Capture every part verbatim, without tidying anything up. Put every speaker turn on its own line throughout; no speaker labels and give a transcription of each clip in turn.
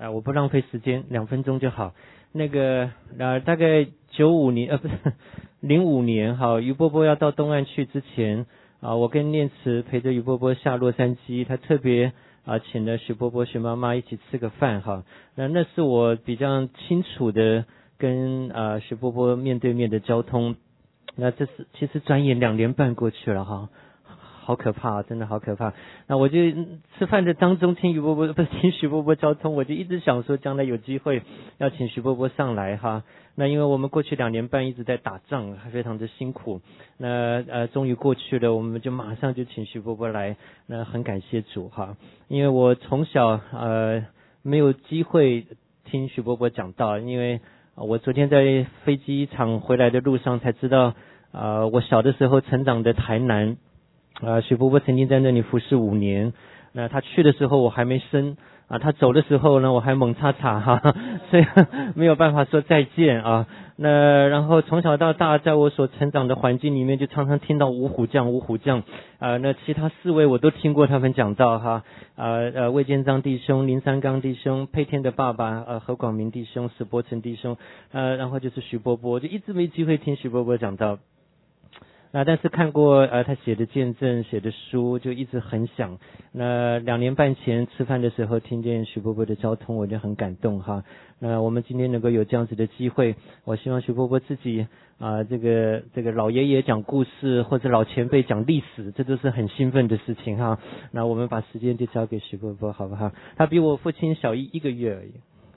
啊，我不浪费时间，两分钟就好。那个呃，大概九五年呃不是零五年哈，于波波要到东岸去之前啊，我跟念慈陪着于波波下洛杉矶，他特别啊请了许波波许妈妈一起吃个饭哈。那那是我比较清楚的跟啊许波波面对面的交通。那这是其实转眼两年半过去了哈。好可怕，真的好可怕。那我就吃饭的当中听于波波不是听徐波波交通，我就一直想说将来有机会要请徐波波上来哈。那因为我们过去两年半一直在打仗，还非常的辛苦。那呃终于过去了，我们就马上就请徐波波来。那很感谢主哈，因为我从小呃没有机会听徐波波讲道，因为我昨天在飞机场回来的路上才知道，呃我小的时候成长的台南。啊，许伯伯曾经在那里服侍五年。那他去的时候我还没生啊，他走的时候呢我还猛叉叉哈，所以没有办法说再见啊。那然后从小到大，在我所成长的环境里面，就常常听到五虎将五虎将啊。那其他四位我都听过他们讲到哈，啊呃魏建章弟兄、林三刚弟兄、佩天的爸爸呃何广明弟兄、史伯成弟兄，呃然后就是徐伯伯，就一直没机会听徐伯伯讲到。那但是看过呃他写的见证写的书，就一直很想。那两年半前吃饭的时候听见徐伯伯的交通，我就很感动哈。那我们今天能够有这样子的机会，我希望徐伯伯自己啊、呃、这个这个老爷爷讲故事或者老前辈讲历史，这都是很兴奋的事情哈。那我们把时间就交给徐伯伯好不好？他比我父亲小一一个月而已。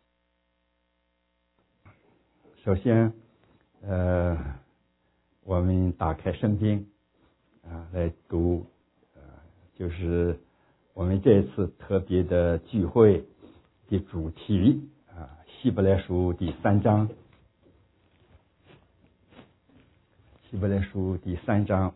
首先呃我们打开圣经啊来读，呃，就是我们这次特别的聚会的主题啊，希伯来书第三章，希伯来书第三章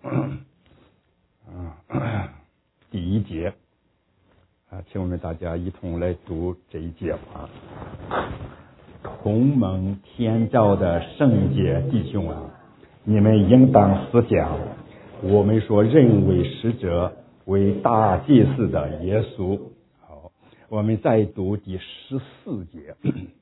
啊第一节啊，请我们大家一同来读这一节啊。同蒙天召的圣洁弟兄啊，你们应当思想，我们所认为使者为大祭司的耶稣。好，我们再读第十四节。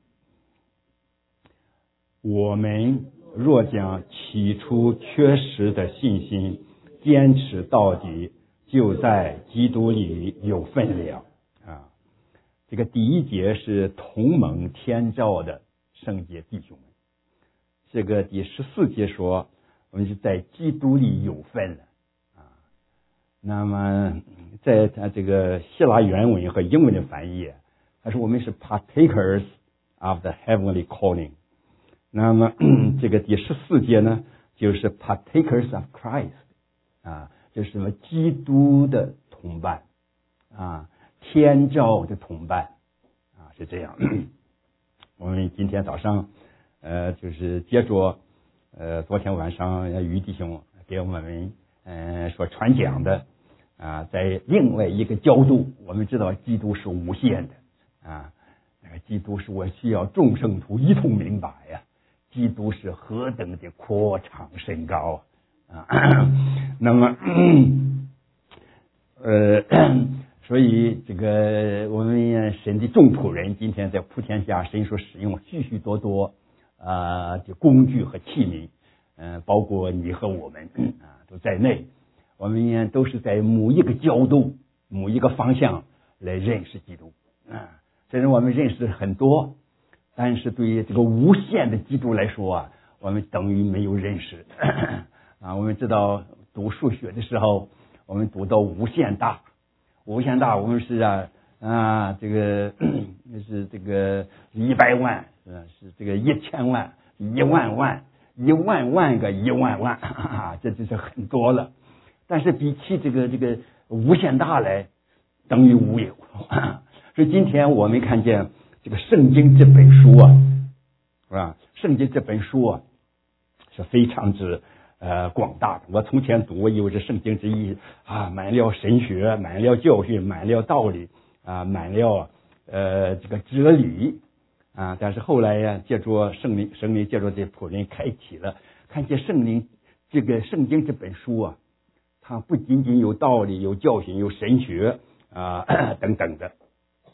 我们若将起初缺失的信心坚持到底，就在基督里有分量啊。这个第一节是同蒙天召的圣洁弟兄们，这个第十四节说我们是在基督里有份了啊。那么在他这个希腊原文和英文的翻译，他说我们是 partakers of the heavenly calling。那么这个第十四节呢，就是 partakers of Christ 啊，就是什么基督的同伴啊，天召的同伴啊，是这样。我们今天早上呃就是接着呃昨天晚上于弟兄给我们呃所传讲的啊，在另外一个角度，我们知道基督是无限的啊，那个基督是我需要众圣徒一同明白呀、啊，基督是何等的阔长深高啊。那么呃所以这个我们神的众仆人今天在普天下，神所使用许许多多啊的工具和器皿，嗯、呃，包括你和我们啊都在内，我们都是在某一个角度、某一个方向来认识基督啊。虽然我们认识很多，但是对于这个无限的基督来说啊，我们等于没有认识啊。我们知道读数学的时候，我们读到无限大。无限大，我们是啊啊，这个是这个一百万，是是这个一千万、一万万、一万万个一万万，啊，这就是很多了。但是比起这个这个无限大来，等于无有。所以今天我们看见这个圣经这本书啊，是吧？圣经这本书啊是非常之。呃，广大的。我从前读，我以为这圣经之一啊，满了神学，满了教训，满了道理啊，满了呃这个哲理啊。但是后来呀，借着圣灵，圣灵借着这仆人开启了，看见圣灵这个圣经这本书啊，它不仅仅有道理，有教训，有神学啊等等的，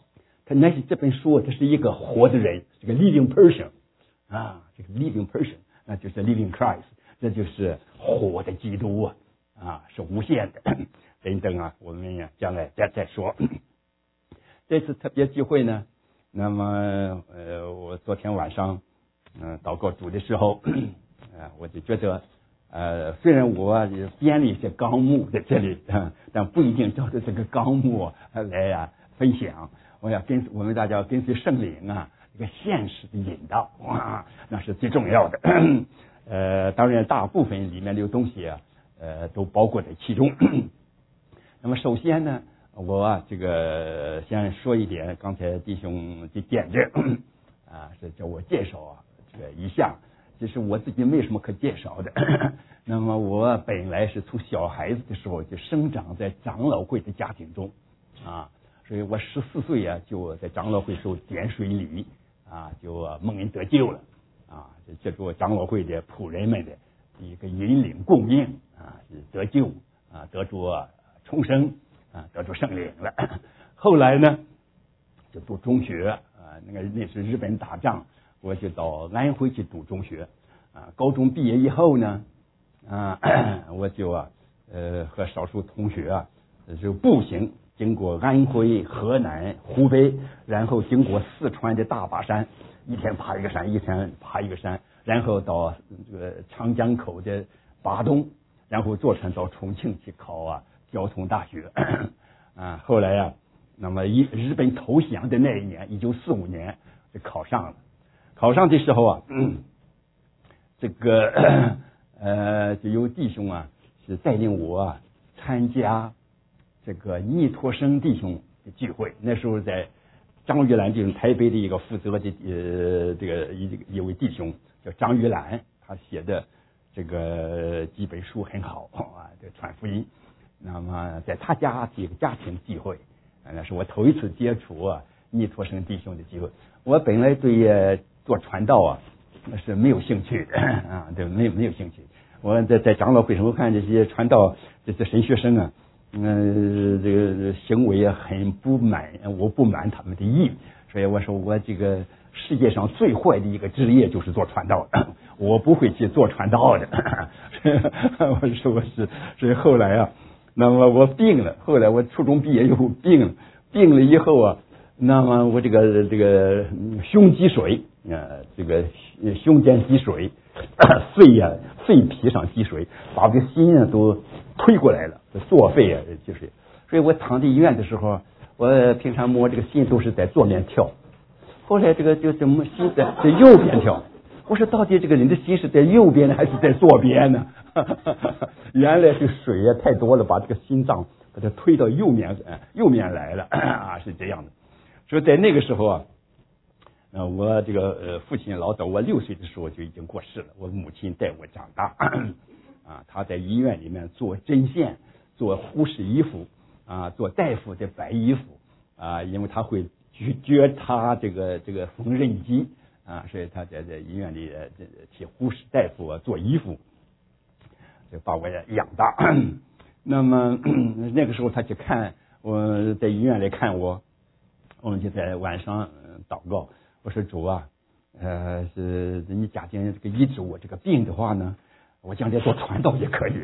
他那是这本书，这是一个活的人，这个 living person 啊，这个 living person 那就是 living Christ， 这就是活的基督啊，啊，是无限的等等啊，我们呀将来再再说。这次特别聚会呢，那么呃，我昨天晚上嗯、呃、祷告主的时候，呃，我就觉得呃，虽然我编了一些纲目在这里，呃、但不一定照着这个纲目来啊分享。我要跟我们大家要跟随圣灵啊，这个现实的引导啊，那是最重要的。呃，当然大部分里面的东西啊，呃，都包括在其中。那么首先呢，我啊这个先说一点，刚才弟兄的见证啊，是叫我介绍啊这个一下，其实我自己没什么可介绍的。那么我本来是从小孩子的时候就生长在长老会的家庭中啊。所以我十四岁啊，就在长老会受点水礼啊，就蒙恩得救了啊，就借助长老会的仆人们的一个引领供应啊，得救啊，得着重生啊，得着圣灵了。后来呢，就读中学啊，那个那是日本打仗，我就到安徽去读中学啊。高中毕业以后呢，啊，我就啊呃和少数同学啊就步行。经过安徽、河南、湖北，然后经过四川的大巴山，一天爬一个山，一天爬一个山，然后到这个长江口的巴东，然后坐船到重庆去考啊交通大学啊。后来啊，那么一日本投降的那一年，一九四五年就考上了。考上的时候啊，嗯、这个呃就有弟兄啊是带领我啊参加。这个尼托生弟兄的聚会，那时候在张玉兰弟兄台北的一个负责的呃这个一一位弟兄叫张玉兰，他写的这个几本书很好啊，这传福音。那么在他家这个家庭聚会，那是我头一次接触啊尼托生弟兄的机会。我本来对做传道啊那是没有兴趣的啊，对，没有没有兴趣。我在在长老会上，我看这些传道这些神学生啊。嗯，这个行为很不满，我不满他们的意，所以我说我这个世界上最坏的一个职业就是做传道的，我不会去做传道的。我说我是，所以后来啊，那么我病了，后来我初中毕业以后病了，病了以后啊，那么我这个这个胸积水啊、呃，这个胸间积水，肺呀、啊、肺皮上积水，把这个心啊都推过来了。作废啊，就是，所以我躺在医院的时候，我平常摸这个心都是在左面跳，后来这个就怎么心在在右边跳，我说到底这个人的心是在右边呢还是在左边呢？原来是水啊太多了，把这个心脏把它推到右面右面来了啊，是这样的。所以在那个时候啊，呃，我这个呃父亲老早，我六岁的时候就已经过世了，我母亲带我长大啊，他在医院里面做针线。做护士衣服啊，做大夫的白衣服啊，因为他会去觉察这个这个缝纫机啊，所以他在在医院里替护士大夫啊做衣服，就把我养大。那么那个时候他去看我在医院里看我，我们就在晚上祷告，我说主啊，呃，是你假定这个医治我这个病的话呢，我将来做传道也可以。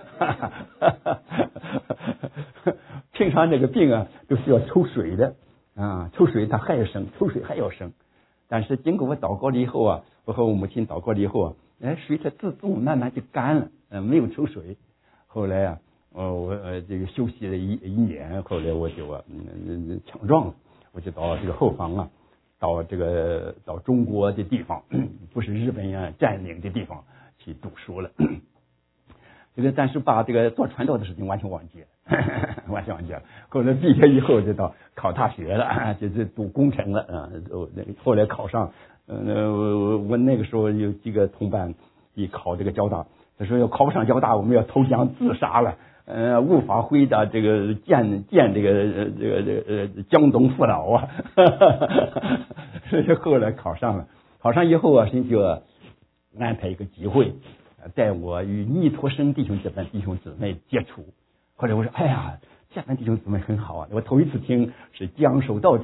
平常那个病啊都需要抽水的啊，抽水它还要生，抽水还要生。但是经过我祷告了以后啊，我和我母亲祷告了以后啊，哎，水它自动慢慢就干了，嗯，没有抽水。后来啊，我我呃这个休息了一一年，后来我就啊嗯强壮了，我就到这个后方啊，到这个到中国的地方，不是日本啊占领的地方去读书了。这个但是把这个做传道的事情完全忘记了，完全忘记了。后来毕业以后就到考大学了，就是读工程了啊。后来考上，呃，我我那个时候有几个同伴一考这个交大，他说要考不上交大，我们要投降自杀了，呃，无法回答这个见见这个这个这个呃江东父老啊。所以后来考上了，考上以后啊，神就安排一个机会。带我与尼托生弟兄这班弟兄姊妹接触，后来我说，哎呀，这班弟兄姊妹很好啊！我头一次听是江守道弟兄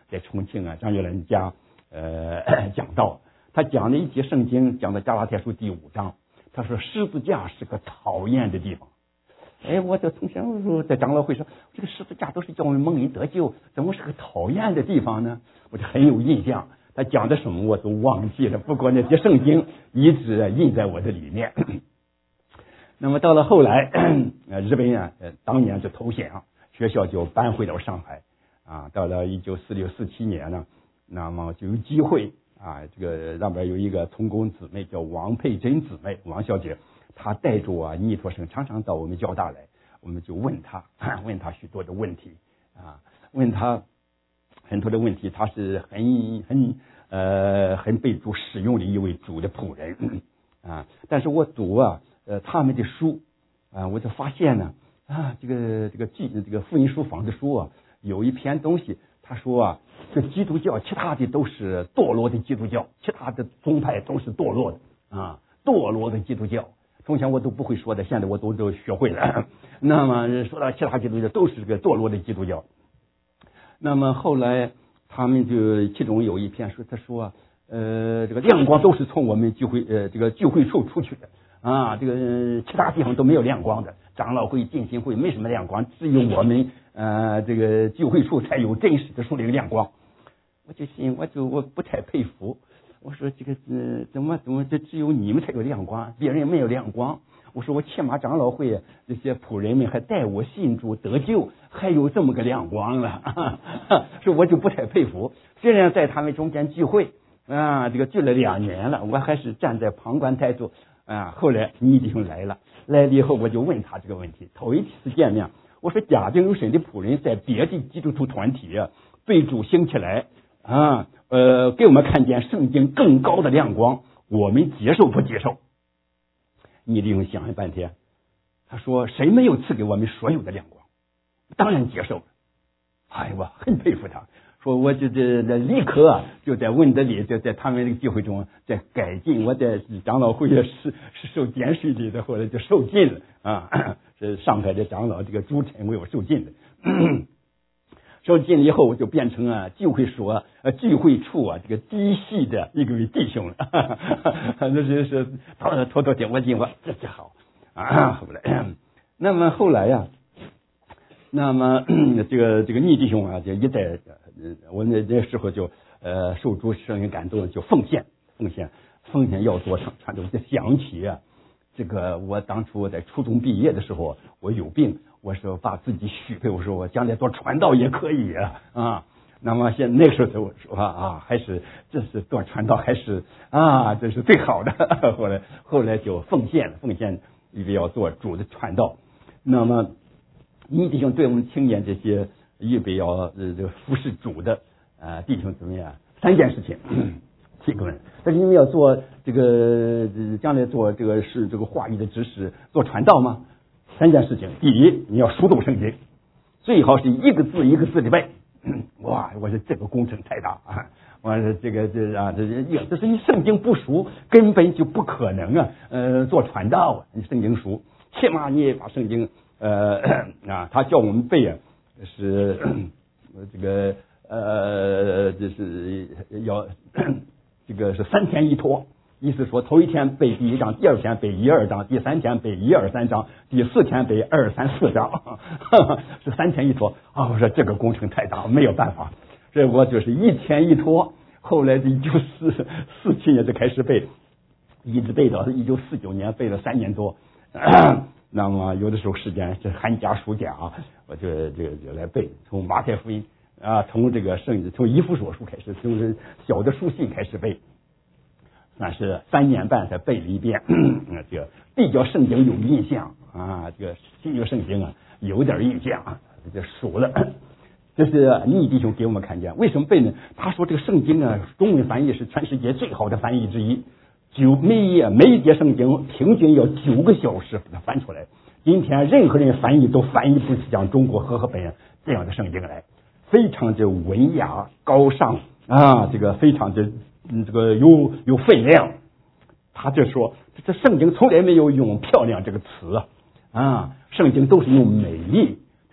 在重庆啊张月兰家呃讲道，他讲了一节圣经，讲到加拉太书第五章，他说十字架是个讨厌的地方。哎，我在从前我说在长老会上，这个十字架都是叫我们蒙恩得救，怎么是个讨厌的地方呢？我就很有印象，他讲的什么我都忘记了，不过那些圣经一直印在我的里面。那么到了后来，呃，日本啊，呃，当年就投降，学校就搬回到上海啊。到了一九四六四七年呢，那么就有机会啊，这个那边有一个同工姊妹叫王佩珍姊妹，王小姐。他带着啊尼托生常常到我们交大来，我们就问他问他许多的问题啊，问他很多的问题，他是很很呃很被主使用的一位主的仆人啊。但是我读啊呃他们的书啊，我就发现呢啊这个这个记这个福音书房的书啊，有一篇东西，他说啊这基督教其他的都是堕落的基督教，其他的宗派都是堕落的啊，堕落的基督教。从前我都不会说的，现在我都都学会了。那么说到其他基督教都是个堕落的基督教。那么后来他们就其中有一篇说，他说呃这个亮光都是从我们聚会呃这个聚会处出去的啊，这个其他地方都没有亮光的，长老会、浸信会没什么亮光，只有我们呃这个聚会处才有真实的属灵亮光。我就心我就我不太佩服。我说这个呃怎么怎么这只有你们才有亮光，别人没有亮光。我说我起码长老会这些仆人们还带我信主得救，还有这么个亮光了，所以我就不太佩服。虽然在他们中间聚会啊，这个聚了两年了，我还是站在旁观态度啊。后来倪弟兄来了，来了以后我就问他这个问题，头一次见面，我说假定有神的仆人在别的基督徒团体啊被主兴起来啊。呃，给我们看见圣经更高的亮光，我们接受不接受？你弟兄想了半天，他说：“谁没有赐给我们所有的亮光？当然接受了。”哎，我很佩服他。说我就这立刻啊，就在温德里，就在他们那个聚会中，在改进。我在长老会也是是受监视的，后来就受尽了啊。是上海的长老这个朱晨为我受尽了。受尽了以后，我就变成啊聚会所呃聚会处啊这个嫡系的一个弟兄了，那是是拖拖拖点我进我这就好啊。后来，那么后来呀、啊，那么这个这个倪弟兄啊，就一代，我那那时候就呃受主圣灵感动，就奉献奉献奉献要做传传道。我就想起啊，这个我当初在初中毕业的时候，我有病。我说把自己许配，我说我将来做传道也可以啊啊。那么现那个时候我说啊，还是这是做传道还是啊，这是最好的。后来后来就奉献了，奉献预备要做主的传道。那么你弟兄对我们青年这些预备要呃这个服侍主的啊弟兄怎么样？三件事情，提问。但是你们要做这个将来做这个是这个话语的指示，做传道吗？三件事情，第一，你要熟读圣经，最好是一个字一个字的背。哇，我说这个工程太大啊！我说这个这啊这这，这是你圣经不熟，根本就不可能啊。呃，做传道啊，你圣经熟，起码你也把圣经呃啊，他叫我们背啊，是这个呃，就是要这个是三天一托。意思说，头一天背第一章，第二天背一二章，第三天背一二三章，第四天背二三四章，是三天一托啊！我说这个工程太大，没有办法，所以我就是一天一托。后来一九四四七年就开始背，一直背到一九四九年，背了三年多。那么有的时候时间是寒假暑假啊，我就就就来背，从马太福音啊，从这个圣从以弗所书开始，从小的书信开始背。那是三年半才背了一遍，这个比较圣经有印象啊，这个新约圣经啊有点印象啊，就熟了。这是倪弟兄给我们看见，为什么背呢？他说这个圣经啊，中文翻译是全世界最好的翻译之一，九每页每一节圣经平均要九个小时把它翻出来。今天任何人翻译都翻译不像中国和合本这样的圣经来，非常的文雅高尚啊，这个非常的。嗯，这个有有分量，他就说这圣经从来没有用漂亮这个词啊，圣经都是用美丽。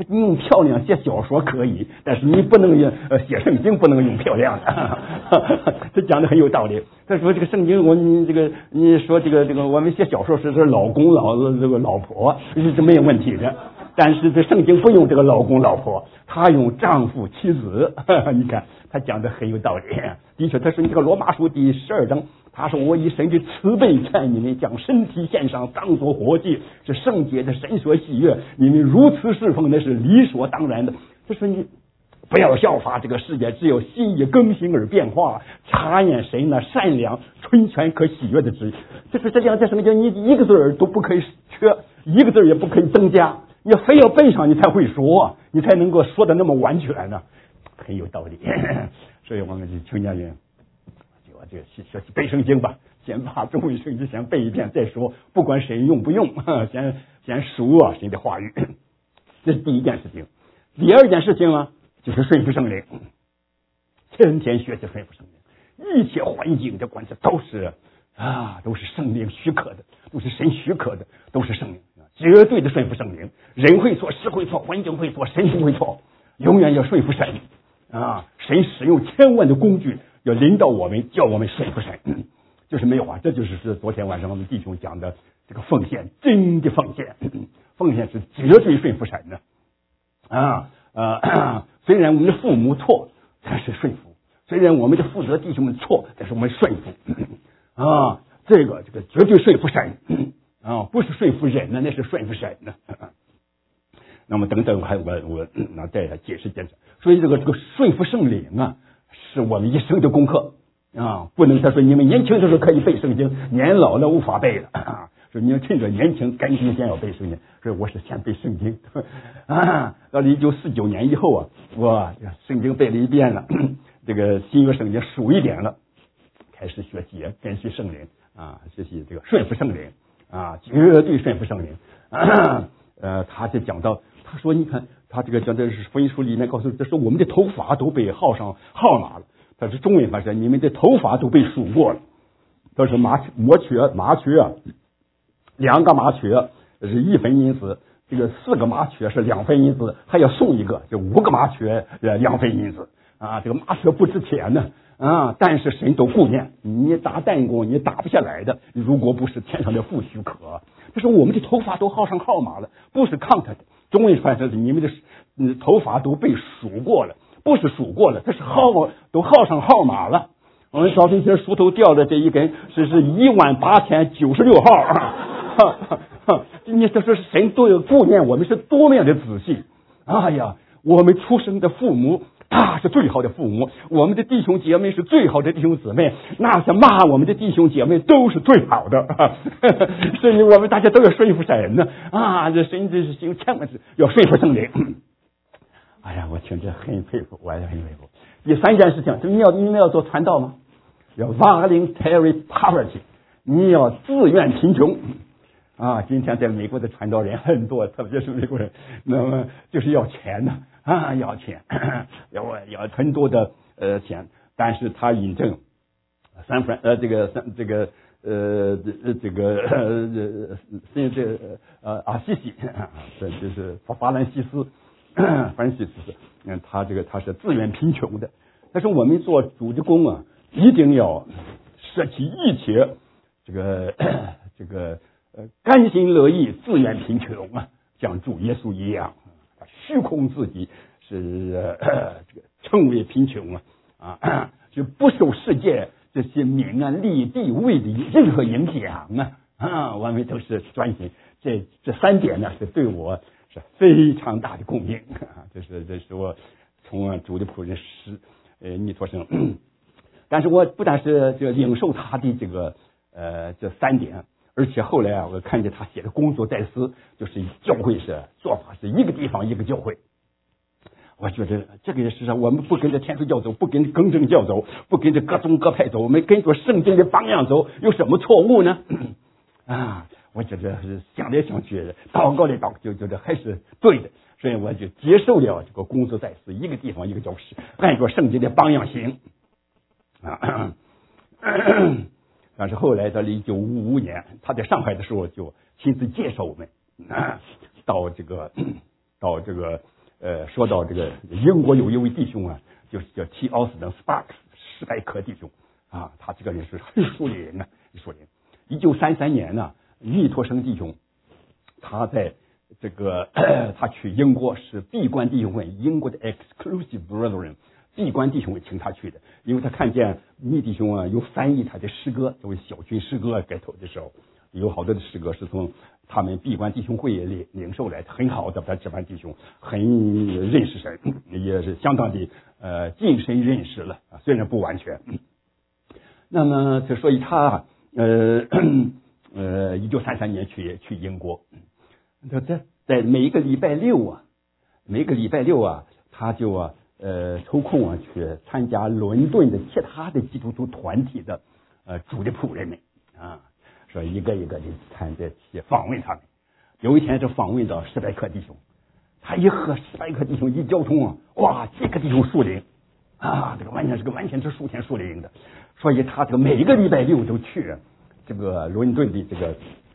你用漂亮写小说可以，但是你不能用呃写圣经不能用漂亮的。他讲的很有道理。他说这个圣经，我你这个你说这个这个我们写小说是这老公老这个老婆是这没有问题的，但是这圣经不用这个老公老婆，他用丈夫妻子。你看他讲的很有道理。的确，他说你这个罗马书第十二章。他说我以神的慈悲劝你们，将身体献上当作活祭，是圣洁的，神所喜悦。你们如此侍奉，那是理所当然的。他说你不要效法这个世界，只有心意更新而变化，察验神那善良、纯全可喜悦的旨意。就是这样，在什么叫你一个字儿都不可以缺，一个字也不可以增加，你非要背上你才会说，你才能够说的那么完全呢，很有道理。所以我们是青年人。这个学习背圣经吧，先把中文圣经先背一遍再说，不管谁用不用，先先熟啊神的话语，这是第一件事情。第二件事情呢，就是顺服圣灵，天天学习顺服圣灵，一切环境的关系都是啊，都是圣灵许可的，都是神许可的，都是圣灵，绝对的顺服圣灵。人会错，事会错，环境会错，神不会错，永远要顺服神啊！神使用千万的工具。要领导我们，叫我们顺服神，就是没有啊，这就是是昨天晚上我们弟兄讲的这个奉献，真的奉献，奉献是绝对顺服神的啊呃，虽然我们的父母错，但是顺服；虽然我们的负责弟兄们错，但是我们顺服啊，这个这个绝对顺服神啊，不是顺服人呢，那是顺服神呢。那么等等，还我我那再解释解释，所以这个这个顺服圣灵啊。是我们一生的功课啊！不能他说你们年轻的时候可以背圣经，年老了无法背了啊！说你们趁着年轻，赶紧先要背圣经。所以我是先背圣经啊！到了一九四九年以后啊，我圣经背了一遍了，这个新约圣经熟一点了，开始学习跟随圣灵啊，学习这个顺服圣灵啊，绝对顺服圣灵。啊、呃，他就讲到，他说你看。他这个讲的是福音书里面告诉，这说我们的头发都被号上号码了。他是中文发现，你们的头发都被数过了。他说麻麻雀麻雀啊，两个麻雀是一分银子，这个四个麻雀是两分银子，还要送一个，这五个麻雀呃两分银子啊。这个麻雀不值钱呢啊，但是神都顾念，你打弹弓你打不下来的，如果不是天上的父许可。他说我们的头发都号上号码了，不是 count 的。中文传是你们的嗯头发都被数过了，不是数过了，这是号都号上号码了。我们早晨前树头掉的这一根是是一万八千九十六号。你这说是神都有顾念我们，是多么样的仔细。哎呀，我们出生的父母他是最好的父母，我们的弟兄姐妹是最好的弟兄姊妹，那些骂我们的弟兄姐妹都是最好的。所以我们大家都要顺服神呢啊！这神这是行千万事要顺服圣灵。哎呀，我听着很佩服，我也很佩服。第三件事情，就你要你们要做传道吗？要 voluntary poverty， 你要自愿贫穷啊！今天在美国的传道人很多，特别是美国人，那么就是要钱呢啊，要钱，要要很多的呃钱，但是他引证三分呃这个三这个呃这个呃这这呃阿西西，这就是法法兰西斯，法兰西斯，嗯，他这个他是自愿贫穷的，但是我们做主的工啊，一定要舍弃一切这个这个呃甘心乐意自愿贫穷啊，像主耶稣一样。虚空自己是、呃、这个成为贫穷啊啊，就不受世界这些名啊利地位的任何影响啊啊，我们都是专心。这这三点呢，是对我是非常大的供应啊，这是这是我从主的仆人是呃尼托生，但是我不但是这领受他的这个呃这三点。而且后来啊，我看见他写的工作在司，就是教会是做法是一个地方一个教会。我觉得这个是我们不跟着天主教走，不跟着更正教走，不跟着各宗各派走，我们跟着圣经的榜样走，有什么错误呢？啊，我觉得是想来想去，祷告来祷告，就觉得还是对的，所以我就接受了这个工作在司，一个地方一个教室，按照圣经的榜样行啊。但是后来到了一九五五年，他在上海的时候就亲自介绍我们啊，到这个到这个呃，说到这个英国有一位弟兄啊，就是叫 T. Austin Sparks 史派克弟兄啊，他这个人是很树立人啊，树立人。一九三三年呢，密托生弟兄他在这个他去英国是闭关弟兄会，英国的 Exclusive Brethren 闭关弟兄会请他去的，因为他看见密弟兄啊有翻译他的诗歌，作为小群诗歌改头的时候，有好多的诗歌是从他们闭关弟兄会领领受来的，很好的，他这班弟兄很认识神，也是相当的呃近身认识了啊，虽然不完全。那么就所以他呃呃一九三三年去去英国，他在在每一个礼拜六啊，每一个礼拜六啊，他就啊呃抽空啊去参加伦敦的其他的基督徒团体的呃主的仆人们啊。说一个一个的参在去访问他们。有一天就访问到史派克弟兄，他一和史派克弟兄一交通啊，哇，这个弟兄树灵啊，这个完全是个完全是树天树灵的，所以他这个每一个礼拜六都去这个伦敦的这个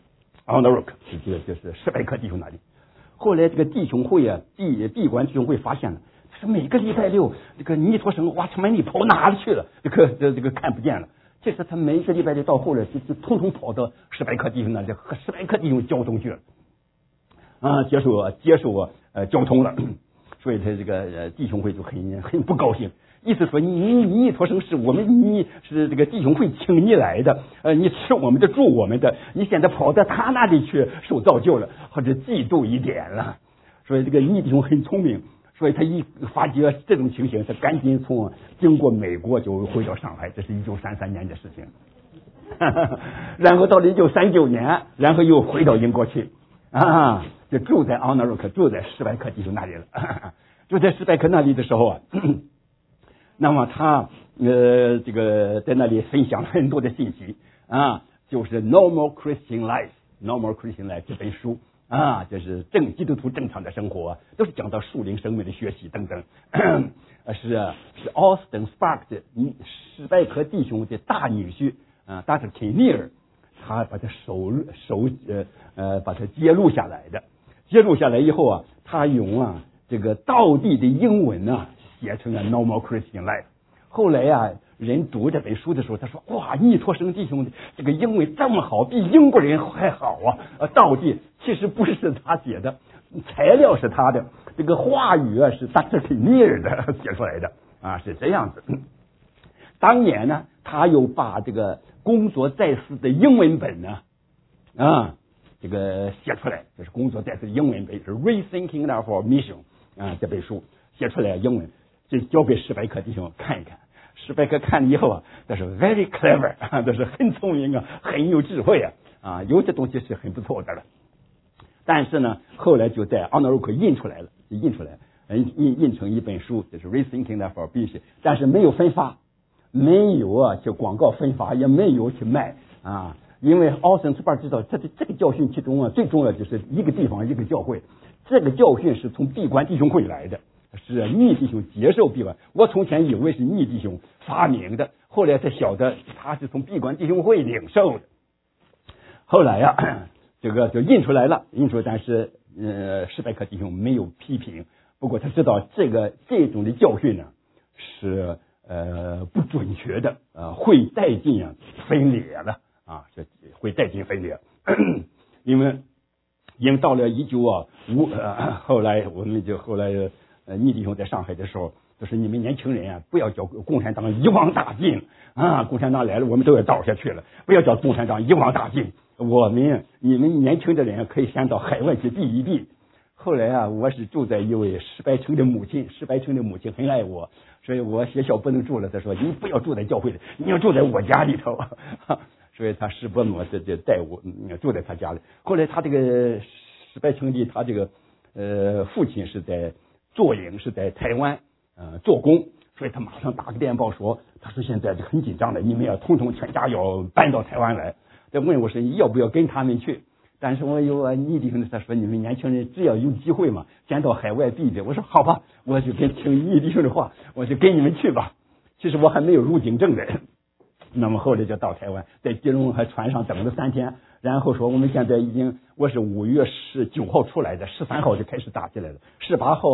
On the Rock， 这个就是史派克弟兄那里。后来这个弟兄会啊，闭闭关弟兄会发现了，是每个礼拜六这个尼托生哇，他们你跑哪里去了？这个这这个看不见了。这是他每一个礼拜六到后来就就通通跑到史派克弟兄那里和史派克弟兄交通去了啊，接受接受呃交通了，所以他这个呃弟兄会就很很不高兴，意思说你你你托生是我们你是这个弟兄会请你来的，呃你吃我们的住我们的，你现在跑到他那里去受造就了，或者嫉妒一点了，所以这个你弟兄很聪明。所以他一发觉这种情形，他赶紧从经过美国就回到上海，这是一九三三年的事情。然后到了一九三九年，然后又回到英国去啊，就住在 On the Rock， 住在史派克弟兄那里了。住在史派克那里的时候啊，那么他呃这个在那里分享了很多的信息啊，就是《Normal Christian Life》，《Normal Christian Life》这本书。啊，就是正基督徒正常的生活，都是讲到属灵生命的学习等等。是是 Austin Sparks 的史派克弟兄的大女婿啊，大是 Kinnear， 他把他手手呃呃把它揭露下来的。揭露下来以后啊，他用啊这个道地的英文啊写成了 Normal Christian Life。后来啊，人读这本书的时候，他说：“哇，尼托生弟兄的这个英文这么好，比英国人还好啊！”呃，道地其实不是他写的，材料是他的，这个话语啊是 Doctor Kinnear 的写出来的啊，是这样子。当年呢，他又把这个工作在斯的英文本呢啊这个写出来，这是工作在斯的英文本，是 Rethinking for Mission 啊这本书写出来英文，就交给史派克弟兄看一看。史派克看了以后啊，那是 very clever 啊，那是很聪明啊，很有智慧啊，啊，有些东西是很不错的了。但是呢，后来就在 On the Rock 印出来了，印出来，印印成一本书，就是 Rethinking for Mission， 但是没有分发，没有啊，就广告分发，也没有去卖啊，因为 Austin Sparks 知道这这个教训其中啊，最重要就是一个地方一个教会，这个教训是从闭关弟兄会来的。是密弟兄接受闭关，我从前以为是密弟兄发明的，后来才晓得他是从闭关弟兄会领受的。后来呀、啊，这个就印出来了，印出来，但是呃，史派克弟兄没有批评，不过他知道这个这种的教训呢是呃不准确的，呃会带进啊分裂了啊，是会带进分裂，因为因为到了一九啊五呃，后来我们就后来。呃，倪弟兄在上海的时候，就是你们年轻人啊，不要叫共产党一网打尽啊！共产党来了，我们都要倒下去了。不要叫共产党一网打尽，我们你们年轻的人可以先到海外去避一避。后来啊，我是住在一位石白城的母亲，石白城的母亲很爱我，所以我学校不能住了。他说：“你不要住在教会里，你要住在我家里头。”所以他石伯母这这带我住在他家里。后来他这个石白城里，他这个呃父亲是在。做营是在台湾呃做工，所以他马上打个电报说，他说现在就很紧张的，你们要通通全家要搬到台湾来。他问我说要不要跟他们去，但是我有啊倪弟兄他说你们年轻人只要有机会嘛，先到海外避避。我说好吧，我就跟听倪弟兄的话，我就跟你们去吧。其实我还没有入境证的，那么后来就到台湾，在基隆还船上等了三天。然后说我们现在已经，我是五月十九号出来的，十三号就开始打起来了，十八号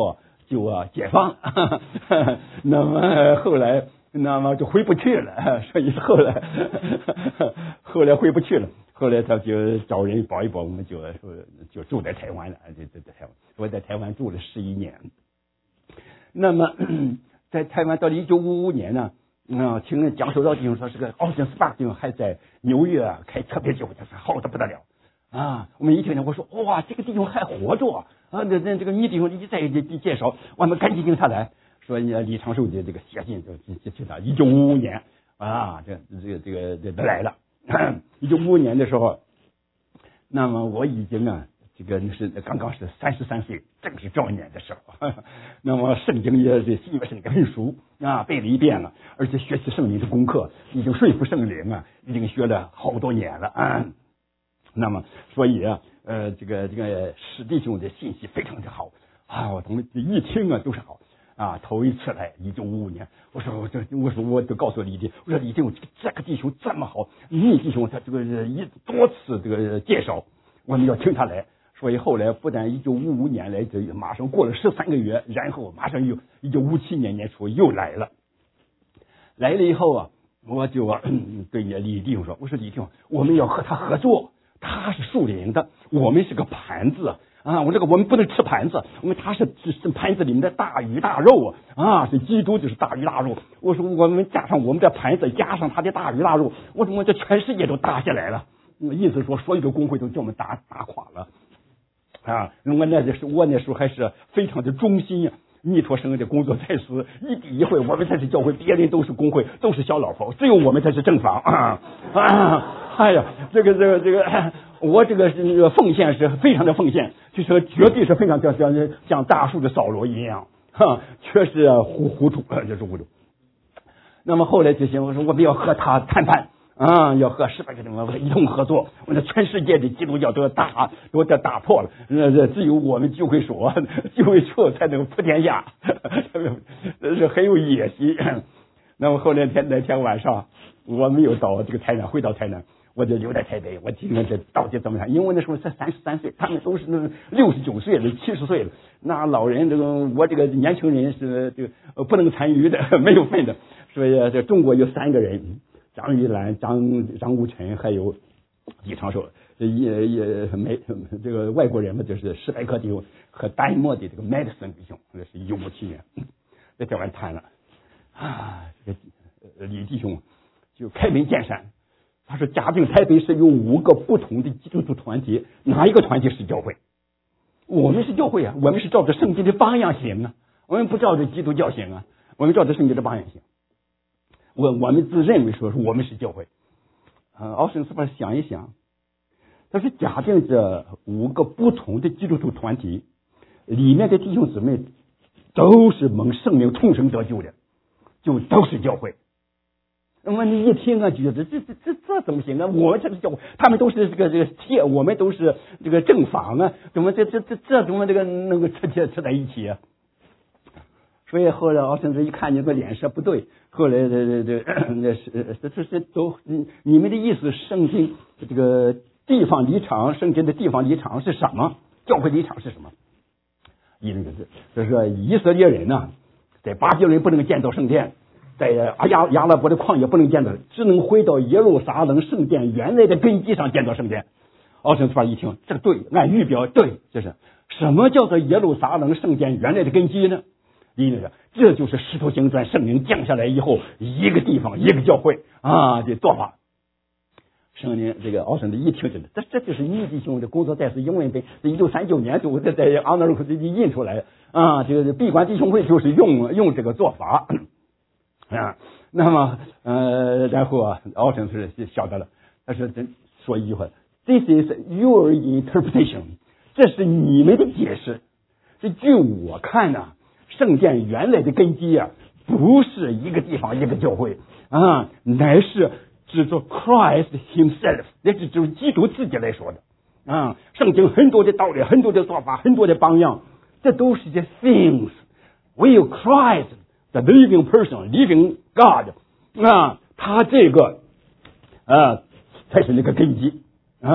就啊解放，那么后来那么就回不去了，所以后来后来回不去了，后来他就找人保一保，我们就就住在台湾了，就就在台湾，我在台湾住了十一年。那么在台湾到了一九五五年呢，嗯，听蒋守道弟兄说，是个奥森斯巴弟兄还在纽约啊开特别聚会，他说好的不得了啊！我们一听呢，我说哇，这个弟兄还活着啊！啊，那那这个倪弟兄一再介绍，我们赶紧请他来。说李长寿的这个写信就就就他一九五五年啊，这这个这个这个来了。一九五五年的时候，那么我已经啊，这个是刚刚是三十三岁，正是壮年的时候。那么圣经也是新约圣经很熟啊，背了一遍了，而且学习圣灵的功课，已经说服圣灵啊，已经学了好多年了啊。那么所以啊，呃，这个这个史弟兄的信息非常的好啊，我同一听啊都是好。啊，头一次来，一九五五年，我说我这我说我就告诉李弟，我说李弟兄这个弟兄这么好，倪弟兄他这个一多次这个介绍，我们要请他来。所以后来不但一九五五年来，这马上过了十三个月，然后马上又一九五七年年初又来了。来了以后啊，我就啊对李弟兄说，我说李弟兄，我们要和他合作，他是树林的，我们是个盘子。啊，我这个我们不能吃盘子，我们他是是盘子里面的大鱼大肉啊，啊，是基督就是大鱼大肉。我说我们加上我们的盘子，加上他的大鱼大肉，我说我这全世界都打下来了。意思说所有的工会都叫我们打打垮了啊！我那时我那时候还是非常的忠心呀。弥陀生的工作在此一笔一会，我们才是教会，别人都是工会，都是小老婆，只有我们才是正房啊！啊，哎呀，这个这个这个，我这个这个奉献是非常的奉献，就是绝对是非常像像像大树的扫罗一样，哈，确实糊糊涂，就是糊涂。那么后来就行，我说我们要和他谈判。啊，要和十八个人一同合作，我们全世界的基督教都要打，都要打破了。呃，只有我们聚会所，聚会所才能普天下，是很有野心。那么后来天那天晚上，我没有到这个台南，回到台南，我就留在台北。我听看这到底怎么样？因为我那时候才三十三岁，他们都是那六十九岁了、七十岁了。那老人这个，我这个年轻人是这个不能参与的，没有份的。所以这中国有三个人。张玉兰、张张武臣还有李长寿，也也没这个外国人嘛，就是史派克弟兄和丹麦的这个麦德森弟兄，那是一九五七年在台湾谈了啊。这个李弟兄就开门见山，他说：“嘉定台北是有五个不同的基督徒团体，哪一个团体是教会？我们是教会啊，我们是照着圣经的榜样行啊，我们不照着基督教行啊，我们照着圣经的榜样行。”我我们自认为说是我们是教会，呃，奥森斯巴想一想，他说假定这五个不同的基督徒团体里面的弟兄姊妹都是蒙圣灵重生得救的，就都是教会。那么你一听啊，觉得这这这这怎么行啊？我们这是教会，他们都是这个这个铁，我们都是这个正房啊，怎么这这这这怎么这个能够扯扯扯在一起啊？所以后来奥森斯一看你个脸色不对。后来这这这那是这这这都你们的意思，圣经这个地方立场，圣经的地方立场是什么？教会立场是什么？一个字，就是说以色列人呢，在巴比伦不能建造圣殿，在阿亚亚拉伯的旷野不能建造，只能回到耶路撒冷圣殿原来的根基上建造圣殿。奥森斯巴一听，这个对，按预表对，就是什么叫做耶路撒冷圣殿原来的根基呢？第一个，这就是使徒行传圣灵降下来以后，一个地方一个教会啊的做法。圣灵这个奥森的一听，这这就是倪弟兄的工作在此英文本，一九三九年就在在阿那鲁克印出来啊，这个闭关弟兄会就是用用这个做法啊。那么呃，然后啊，奥森是晓得了，他说真说一句话 ，This is your interpretation， 这是你们的解释。这据我看呢、啊。圣殿原来的根基啊，不是一个地方一个教会啊，乃是指着 Christ himself， 那是就是基督自己来说的啊。圣经很多的道理，很多的做法，很多的榜样，这都是些 things。唯有 Christ the living person, living God 啊，他这个啊才是那个根基啊。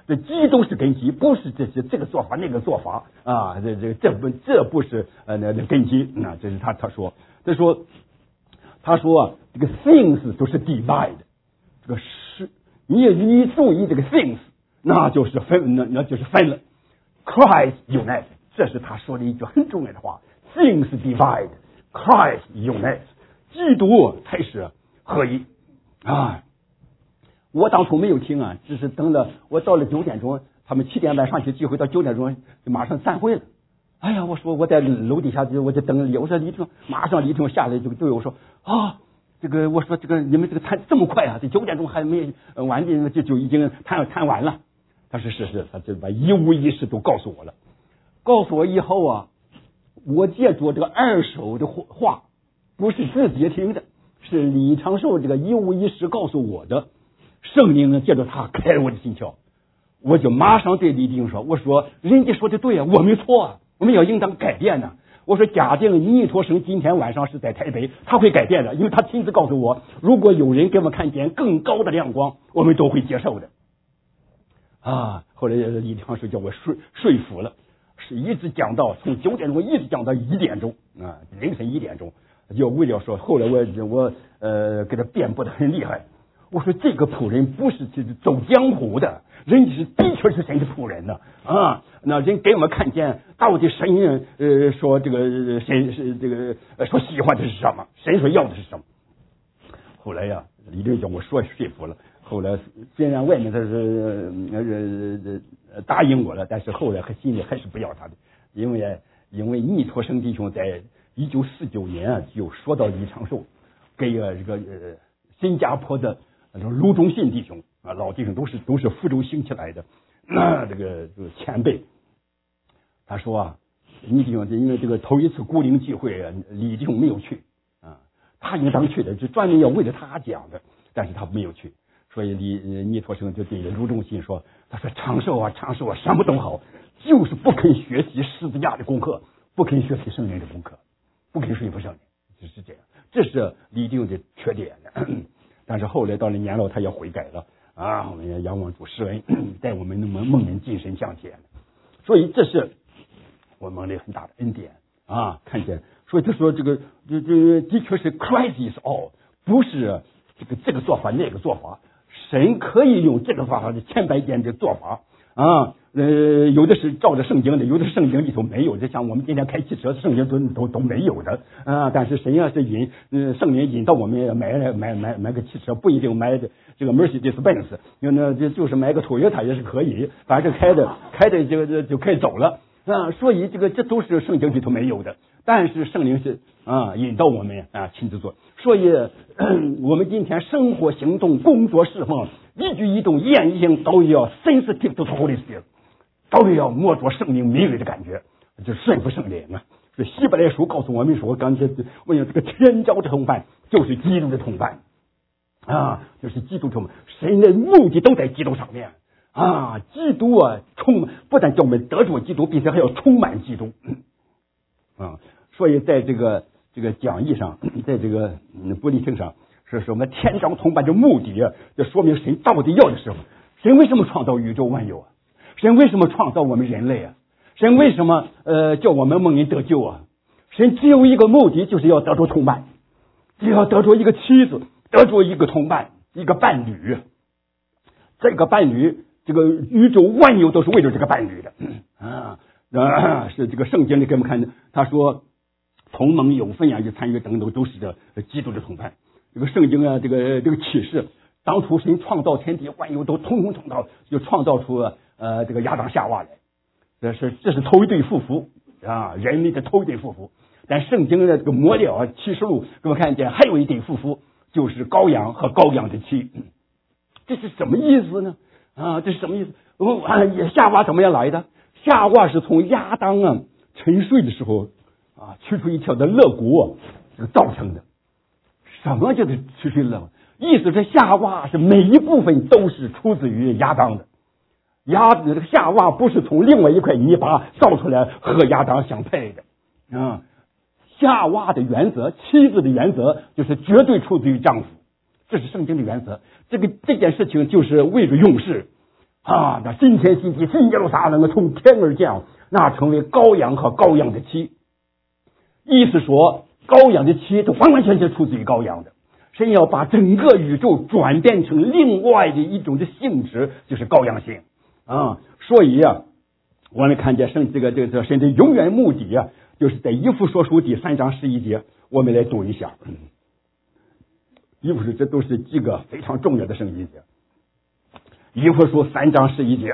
这基督是根基，不是这些这个做法那个做法啊，这这这不这不是呃那那根基啊，这是他他说他说他说啊，这个 things 都是 divide， 这个是你你注意这个 things， 那就是分那那就是分了 ，Christ unite， 这是他说的一句很重要的话 ，things divide， Christ unite， 基督才是合一啊。我当初没有听啊，只是等了我到了九点钟，他们七点半上去聚会，到九点钟就马上散会了。哎呀，我说我在楼底下就我就等了，我说李婷马上李婷下来就对我说啊，这个我说这个你们这个谈这么快啊，这九点钟还没完的就就已经谈谈完了。他说是是，他就把一五一十都告诉我了。告诉我以后啊，我借助这个二手的话，不是自己听的，是李长寿这个一五一十告诉我的。圣灵呢，借着他开了我的心窍，我就马上对李丁说：“我说人家说的对啊，我没错啊，我们要应当改变呢。我说假定尼托生今天晚上是在台北，他会改变的，因为他亲自告诉我，如果有人给我们看见更高的亮光，我们都会接受的。”啊，后来李长寿叫我说说服了，是一直讲到从九点钟一直讲到一点钟啊，凌晨一点钟，就为了说，后来我我呃给他辩驳的很厉害。我说这个仆人不是就是走江湖的，人家是的确是神的仆人呢啊！那人给我们看见到底神呃说这个神是这个说喜欢的是什么，神说要的是什么。后来呀，李队长我说说服了。后来虽然外面他是呃答应我了，但是后来还心里还是不要他的，因为因为尼托生弟兄在一九四九年啊就说到李长寿给呃这个呃新加坡的。卢中信弟兄啊，老弟兄都是都是福州兴起来的，那这个这个前辈，他说啊，你弟兄因为这个头一次孤灵聚会啊，李弟兄没有去啊，他应当去的，就专门要为了他讲的，但是他没有去，所以李尼托生就对卢中信说，他说长寿啊长寿啊什么都好，就是不肯学习十字架的功课，不肯学习圣灵的功课，不肯顺服圣灵，就是这样，这是李弟兄的缺点的。但是后来到了年老，他也悔改了啊！我们也仰望主施恩，带我们梦梦人晋升向前。所以这是我们的很大的恩典啊！看见，所以他说这个这这的确是 Christ is all， 不是这个这个做法那个做法，神可以用这个做法的千百件的做法啊。呃，有的是照着圣经的，有的是圣经里头没有的，像我们今天开汽车，圣经都都都没有的啊。但是神要是引，呃，圣灵引导我们买买买买个汽车，不一定买这个 Mercedes-Benz， 那就就是买个 Toyota也是可以，反正开的开的就就就可以走了啊。所以这个这都是圣经里头没有的，但是圣灵是啊引导我们啊亲自做。所以我们今天生活、行动、工作、侍奉，一举一动、一言一行都要 sensitive to the Holy Spirit。都要摸着圣灵敏锐的感觉，就顺服圣灵啊。这希伯来书告诉我们说，刚才我讲这个天教的同伴就是基督的同伴啊，就是基督同伴，神的目的都在基督上面啊。基督啊，充不但叫我们得着基督，并且还要充满基督啊。所以在这个这个讲义上，在这个玻璃厅上，是说我们天教同伴的目的啊，就说明神到底要的是什么？神为什么创造宇宙万有啊？神为什么创造我们人类啊？神为什么呃叫我们蒙人得救啊？神只有一个目的，就是要得着同伴，只要得着一个妻子，得着一个同伴，一个伴侣。这个伴侣，这个宇宙万有都是为了这个伴侣的啊！啊是这个圣经里给我们看的，他说同盟有份啊，就参与等等都是这基督的同伴。这个圣经啊，这个这个启示，当初神创造天地万有都通通创造，就创造出呃这个亚当夏娃来，这是这是头一对夫妇啊，人类的头一对夫妇。但圣经的这个末了启示录给我们看见还有一对夫妇，就是羔羊和羔羊的妻。这是什么意思呢？啊，这是什么意思？哦，夏娃怎么样来的？夏娃是从亚当啊沉睡的时候啊取出一条的肋骨这个造成的。什么叫做取出肋骨？意思是夏娃是每一部分都是出自于亚当的。亚这个夏娃不是从另外一块泥巴造出来和亚当相配的啊。夏娃的原则，妻子的原则就是绝对出自于丈夫，这是圣经的原则。这个这件事情就是为了永世啊，那新天新地新耶路撒冷从天而降，那成为羔羊和羔羊的妻。意思说羔羊的妻都完完全全出自于羔羊的。神要把整个宇宙转变成另外的一种的性质，就是羔羊性啊。所以啊，我们看见圣这个这个这神的永远目的啊，就是在以弗所书第三章十一节，我们来读一下。以弗所这都是几个非常重要的圣经节。以弗所三章十一节，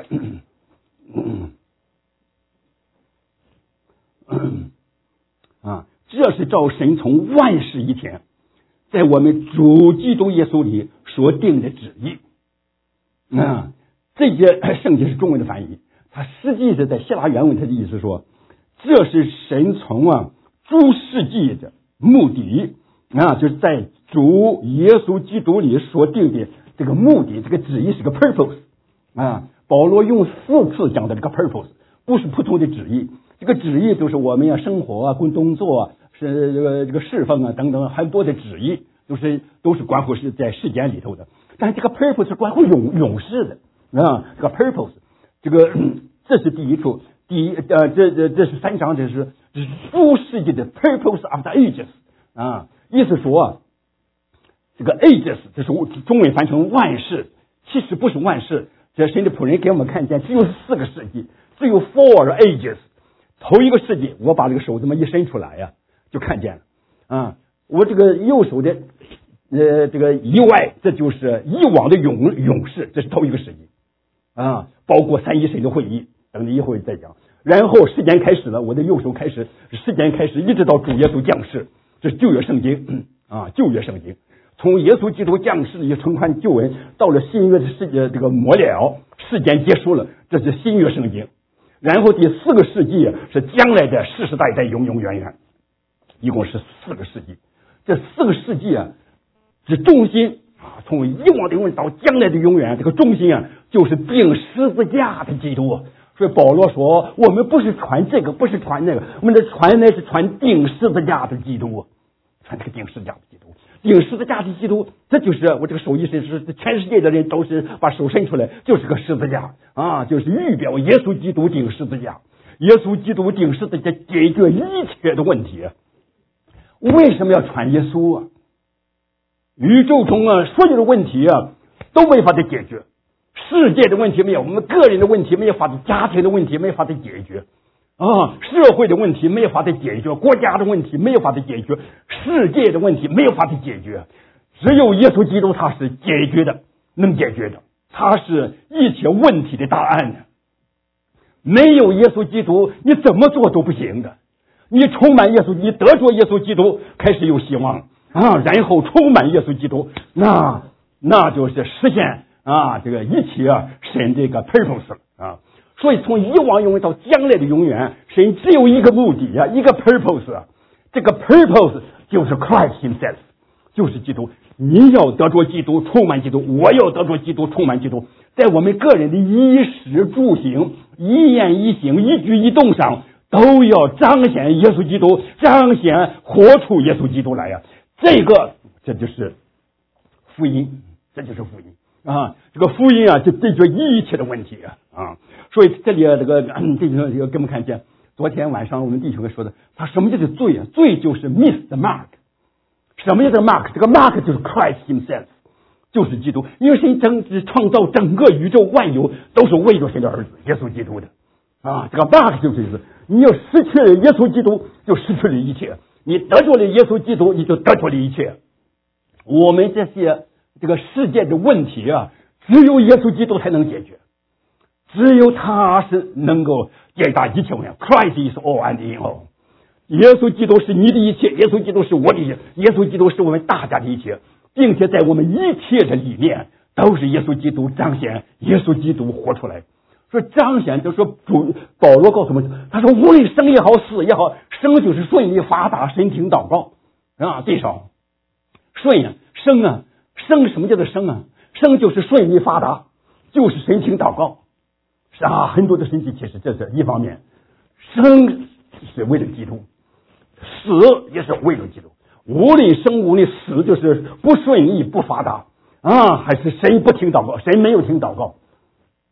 啊，这是照神从万事以前，在我们主基督耶稣里所定的旨意。啊，这些圣经是中文的翻译，它实际是在希腊原文，它的意思说，这是神从啊诸世纪的目的啊，就是在主耶稣基督里所定的这个目的，这个旨意是个 purpose 啊。保罗用四次讲的这个 purpose， 不是普通的旨意，这个旨意就是我们要生活啊、工作啊、是这个这个侍奉啊等等很多的旨意，都是都是关乎是在世间里头的。但是这个 purpose 是关乎永永世的啊，这个 purpose， 这个这是第一处，第一呃这这这是三章，这是这是诸世纪的 purpose of the ages 啊，意思说啊。这个 ages 这是中文翻成万世，其实不是万世。这神的仆人给我们看见，只有四个世纪，只有 four ages。头一个世纪，我把这个手这么一伸出来呀、啊，就看见了啊。我这个右手的呃这个以外，这就是以往的永永世，这是头一个世纪啊，包括三一神的会议，等你一会儿再讲。然后时间开始了，我的右手开始，时间开始一直到主耶稣降世，这是旧约圣经啊，旧约圣经。从耶稣基督降世也承传救恩，到了新约的世界这个末了，世间结束了，这是新约圣经。然后第四个世纪是将来的世世代代永永远远，一共是四个世纪。这四个世纪啊，这中心啊，从以往的永远到将来的永远，这个中心啊，就是钉十字架的基督。所以保罗说，我们不是传这个，不是传那个，我们的传呢是传钉十字架的基督，传这个钉十字架的基督。钉十字架的基督，这就是我这个手一伸，是全世界的人都是把手伸出来，就是个十字架啊，就是预表耶稣基督钉十字架。耶稣基督钉十字架解决一切的问题。为什么要传耶稣啊？宇宙中啊所有的问题啊都没法的解决，世界的问题没有，我们个人的问题没有法的，家庭的问题没有法的解决。啊，社会的问题没有法子解决，国家的问题没有法子解决，世界的问题没有法子解决，只有耶稣基督他是解决的，能解决的，他是一切问题的答案的。没有耶稣基督，你怎么做都不行的。你充满耶稣，你得着耶稣基督，开始有希望啊，然后充满耶稣基督，那那就是实现啊这个一切啊神这个 purpose 啊。所以从以往永远到将来的永远，神只有一个目的啊，一个 purpose 啊，这个 purpose 就是 Christ himself， 就是基督。你要得着基督，充满基督；我要得着基督，充满基督。在我们个人的衣食住行、一言一行、一举一动上，都要彰显耶稣基督，彰显活出耶稣基督来呀、啊。这个这就是福音，这就是福音啊！这个福音啊，就解决一切的问题啊啊！所以这里这个弟兄这个给我们看见，昨天晚上我们弟兄说的，他什么叫做罪啊？罪就是 miss the mark。什么叫做 mark？ 这个 mark 就是 Christ himself， 就是基督。因为神整创造整个宇宙万有都是为着神的儿子耶稣基督的啊！这个 mark 就是意思，你要失去了耶稣基督，就失去了一切；你得着了耶稣基督，你就得着了一切。我们这些这个世界的问题啊，只有耶稣基督才能解决。只有他是能够解答一切问题。Christ is all and in all。耶稣基督是你的一切，耶稣基督是我的一切，耶稣基督是我们大家的一切，并且在我们一切的里面都是耶稣基督彰显，耶稣基督活出来。说彰显就是说主保罗告诉我们，他说无论生也好，死也好，生就是顺利发达，神听祷告啊，最少顺呀，生啊，生什么叫做生啊？生就是顺利发达，就是神听祷告。是啊，很多的神奇其实这是一方面，生是为了基督，死也是为了基督。无论生无论死，就是不顺利不发达啊，还是神不听祷告，神没有听祷告。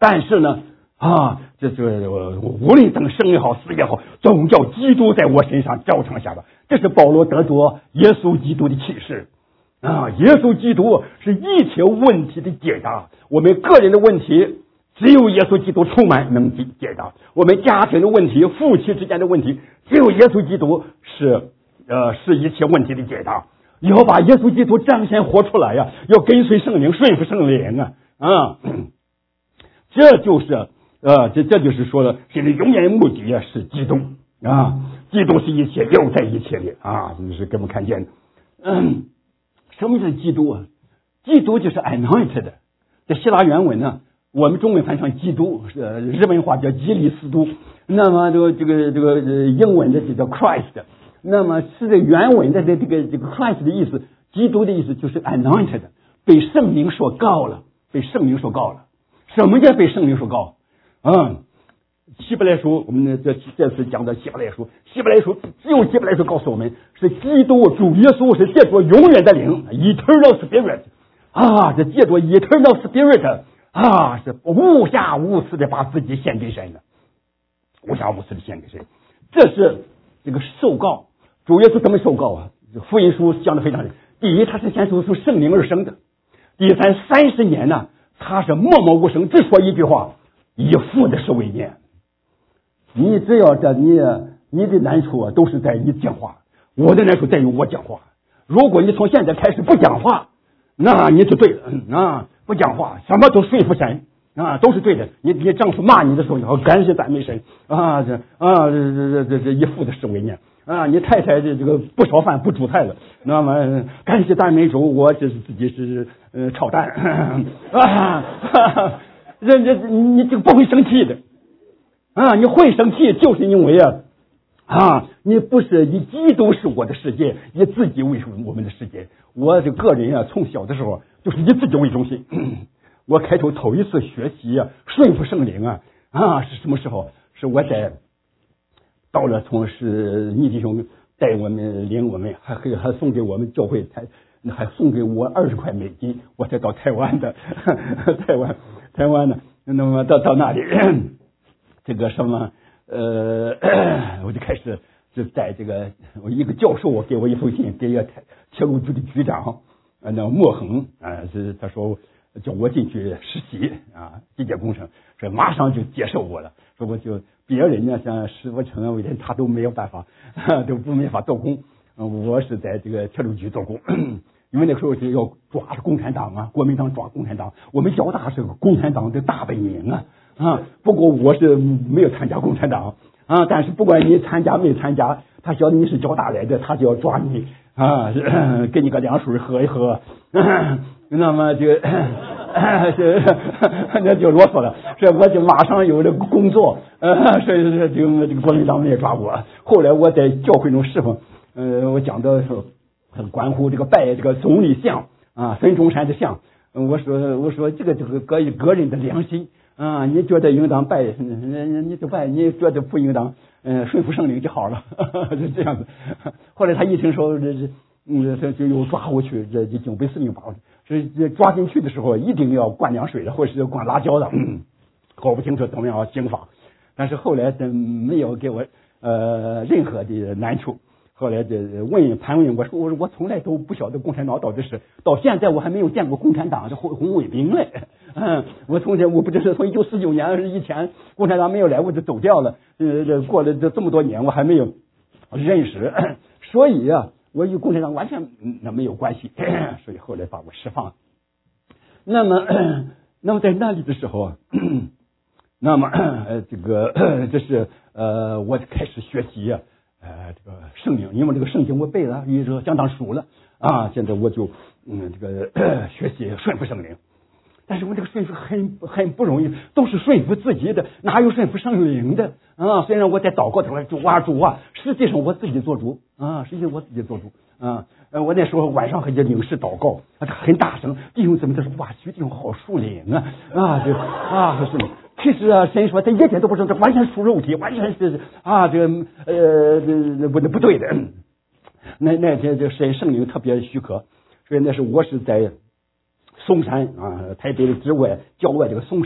但是呢，啊，这这无论等生也好，死也好，总叫基督在我身上照常下吧。这是保罗得着耶稣基督的启示啊！耶稣基督是一切问题的解答。我们个人的问题，只有耶稣基督充满能解解答；我们家庭的问题，夫妻之间的问题，只有耶稣基督是呃是一切问题的解答。要把耶稣基督彰显活出来呀、啊！要跟随圣灵，顺服圣灵啊！啊，这就是呃，这这就是说了，现在永远的目的啊是基督啊，基督是一切，又在一切里啊，这是给我们看见的。嗯，什么是基督啊？基督就是 anointed， 在希腊原文呢，我们中文翻成基督，呃，日本话叫基利斯都，那么这个这个这个英文的就叫 Christ。那么是这原文的这个这个 Christ 的意思，基督的意思就是 anointed， 被圣灵所膏了，被圣灵所膏了。什么叫被圣灵所膏？嗯，希伯来书，我们这这次讲的希伯来书，希伯来书只有希伯来书告诉我们，是基督主耶稣是借着永远的灵 eternal spirit 啊，这借着 eternal spirit 啊，是无瑕无疵的把自己献给神的，无瑕无疵的献给神，这是这个受膏。主耶稣怎么受膏啊？福音书讲的非常。第一，他是先从圣灵而生的；第三，三十年呢，他是默默无声，只说一句话：“以父的是为念。”你只要这你你的难处啊，都是在你讲话；我的难处在于我讲话。如果你从现在开始不讲话，那你就对了啊！不讲话，什么都说服神啊，都是对的。你你丈夫骂你的时候，你要感谢赞美神啊！这啊这这这这以父的是为念。啊，你太太这这个不烧饭不煮菜了，那么感谢赞美主，我这是自己是呃炒蛋啊，这这你就不会生气的啊，你会生气就是因为啊啊，你不是以基督是我的世界，以自己为我们的世界。我这个人啊，从小的时候就是以自己为中心。我开头头一次学习啊，顺服圣灵啊啊是什么时候？是我在。到了，从是倪弟兄带我们领我们，还还还送给我们教会台，还送给我二十块美金，我才到台湾的，台湾台湾的，那么到到那里，这个什么呃，我就开始就在这个我一个教授给我一封信，给一个铁路局的局长，呃，那莫恒啊，是他说叫我进去实习啊，机械工程，说马上就接受我了，说我就。别人呢，像石佛成啊、伟人，他都没有办法，都不没法做工。我是在这个铁路局做工，因为那时候是要抓共产党啊，国民党抓共产党。我们交大是个共产党的大本营啊啊！不过我是没有参加共产党啊，但是不管你参加没参加，他晓得你是交大来的，他就要抓你啊，给你个凉水喝一喝。那么就是那就啰嗦了，所以我就马上有了工作，呃，所以这个这个国民党也抓我。后来我在教会中侍奉，呃，我讲的是很关乎这个拜这个总理像啊，孙中山的像。我说我说这个这个个个人的良心啊，你觉得应当拜，你就拜；你觉得不应当，嗯，顺服圣灵就好了，是这样子。后来他一听说这这。嗯，这就又抓我去，这这警备司令把我这这抓进去的时候，一定要灌凉水的，或者是灌辣椒的，嗯，搞不清楚怎么样刑法。但是后来真没有给我呃任何的难处。后来这问盘问我说我我从来都不晓得共产党到底是，到现在我还没有见过共产党的红红卫兵嘞。嗯，我从前我不知道从一九四九年以前共产党没有来，我就走掉了。呃，这过了这这么多年，我还没有认识，所以啊。我与共产党完全那没有关系，所以后来把我释放。那么，那么在那里的时候啊，那么呃这个这是呃我开始学习啊，呃这个圣经，因为这个圣经我背了，也是相当熟了啊。现在我就嗯这个学习顺服圣灵，但是我这个顺服很很不容易，都是顺服自己的，哪有顺服圣灵的啊？虽然我在祷告，他说主啊主啊，实际上我自己做主啊，实际上我自己做主啊。呃，我那时候晚上还在领事祷告，啊，很大声，弟兄姊妹都说哇，徐弟兄好属灵啊啊，这啊是。其实啊，神说他一点都不是，这完全属肉体，完全是啊，这个呃这不不对的。那那天这神圣灵特别许可，所以那是我是在松山啊，台北的之外郊外这个松山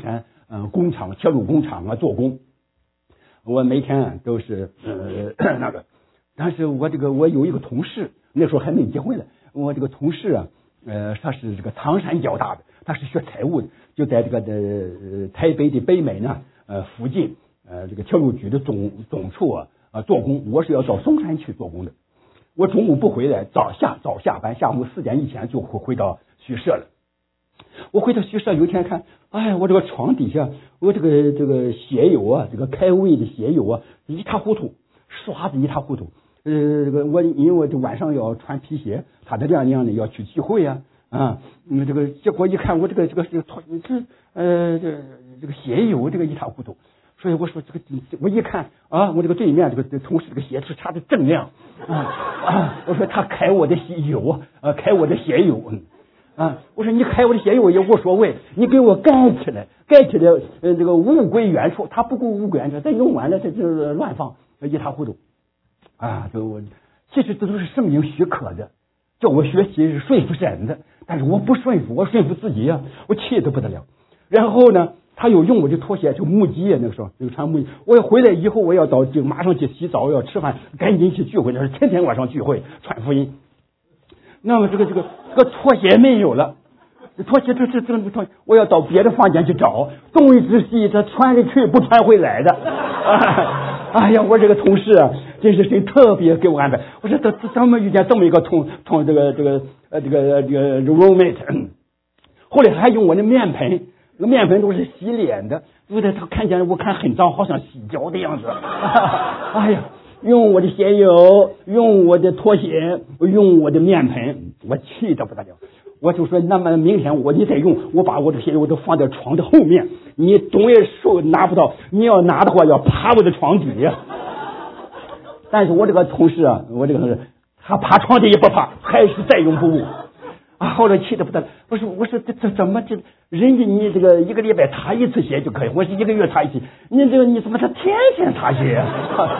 嗯、呃、工厂铁路工厂啊做工，我每天、啊、都是呃那个，但是我这个我有一个同事，那时候还没结婚呢，我这个同事啊，呃他是这个唐山交大的，他是学财务的，就在这个的、呃、台北的北美呢呃附近呃这个铁路局的总总处啊啊做工，我是要到松山去做工的。我中午不回来，早下早下班，下午四点以前就回回到宿舍了。我回到宿舍有一天看，哎，我这个床底下，我这个这个鞋油啊，这个开胃的鞋油啊，一塌糊涂，刷子一塌糊涂。呃，这个我因为我这晚上要穿皮鞋，他这样那样的要去聚会啊啊，嗯，这个结果一看我这个这个这个这呃这这个鞋油这个一塌糊涂。所以我说这个，我一看啊，我这个对面这个同事这个鞋是擦的锃亮啊啊！我说他开我的鞋油啊，开我的鞋油啊！我说你开我的鞋油也无所谓，你给我盖起来，盖起来，呃，这个物归原处，他不顾物归原处，再用完了这就是乱放，一塌糊涂啊！这我其实这都是圣灵许可的，叫我学习是说服神的，但是我不顺服，我说服自己呀、啊，我气得不得了。然后呢？他有用我的拖鞋，就木屐啊，那个时候就穿木屐。我要回来以后，我要到就马上去洗澡，要吃饭，赶紧去聚会。那是天天晚上聚会传福音。那么这个这个这个拖鞋没有了，拖鞋这这这个拖，我要到别的房间去找。东一只西一只，穿着去不穿回来的。哎呀，我这个同事啊，真是谁特别给我安排。我说怎怎么遇见这么一个同同这个这个呃这个这个 roommate？ 后来还用我的面盆。那个面盆都是洗脸的，有的他看见我看很脏，好像洗脚的样子。哎呀，用我的鞋油，用我的拖鞋，用我的面盆，我气得不得了。我就说，那么明天我你再用，我把我的鞋油都放在床的后面，你总也手拿不到，你要拿的话要爬我的床底下。但是我这个同事啊，我这个同事他爬床底也不爬，还是在用不误。啊，后来气得不得了。我说，我说这这怎么这人家你这个一个礼拜擦一次鞋就可以，我是一个月擦一次，你这个你怎么是天天擦鞋啊？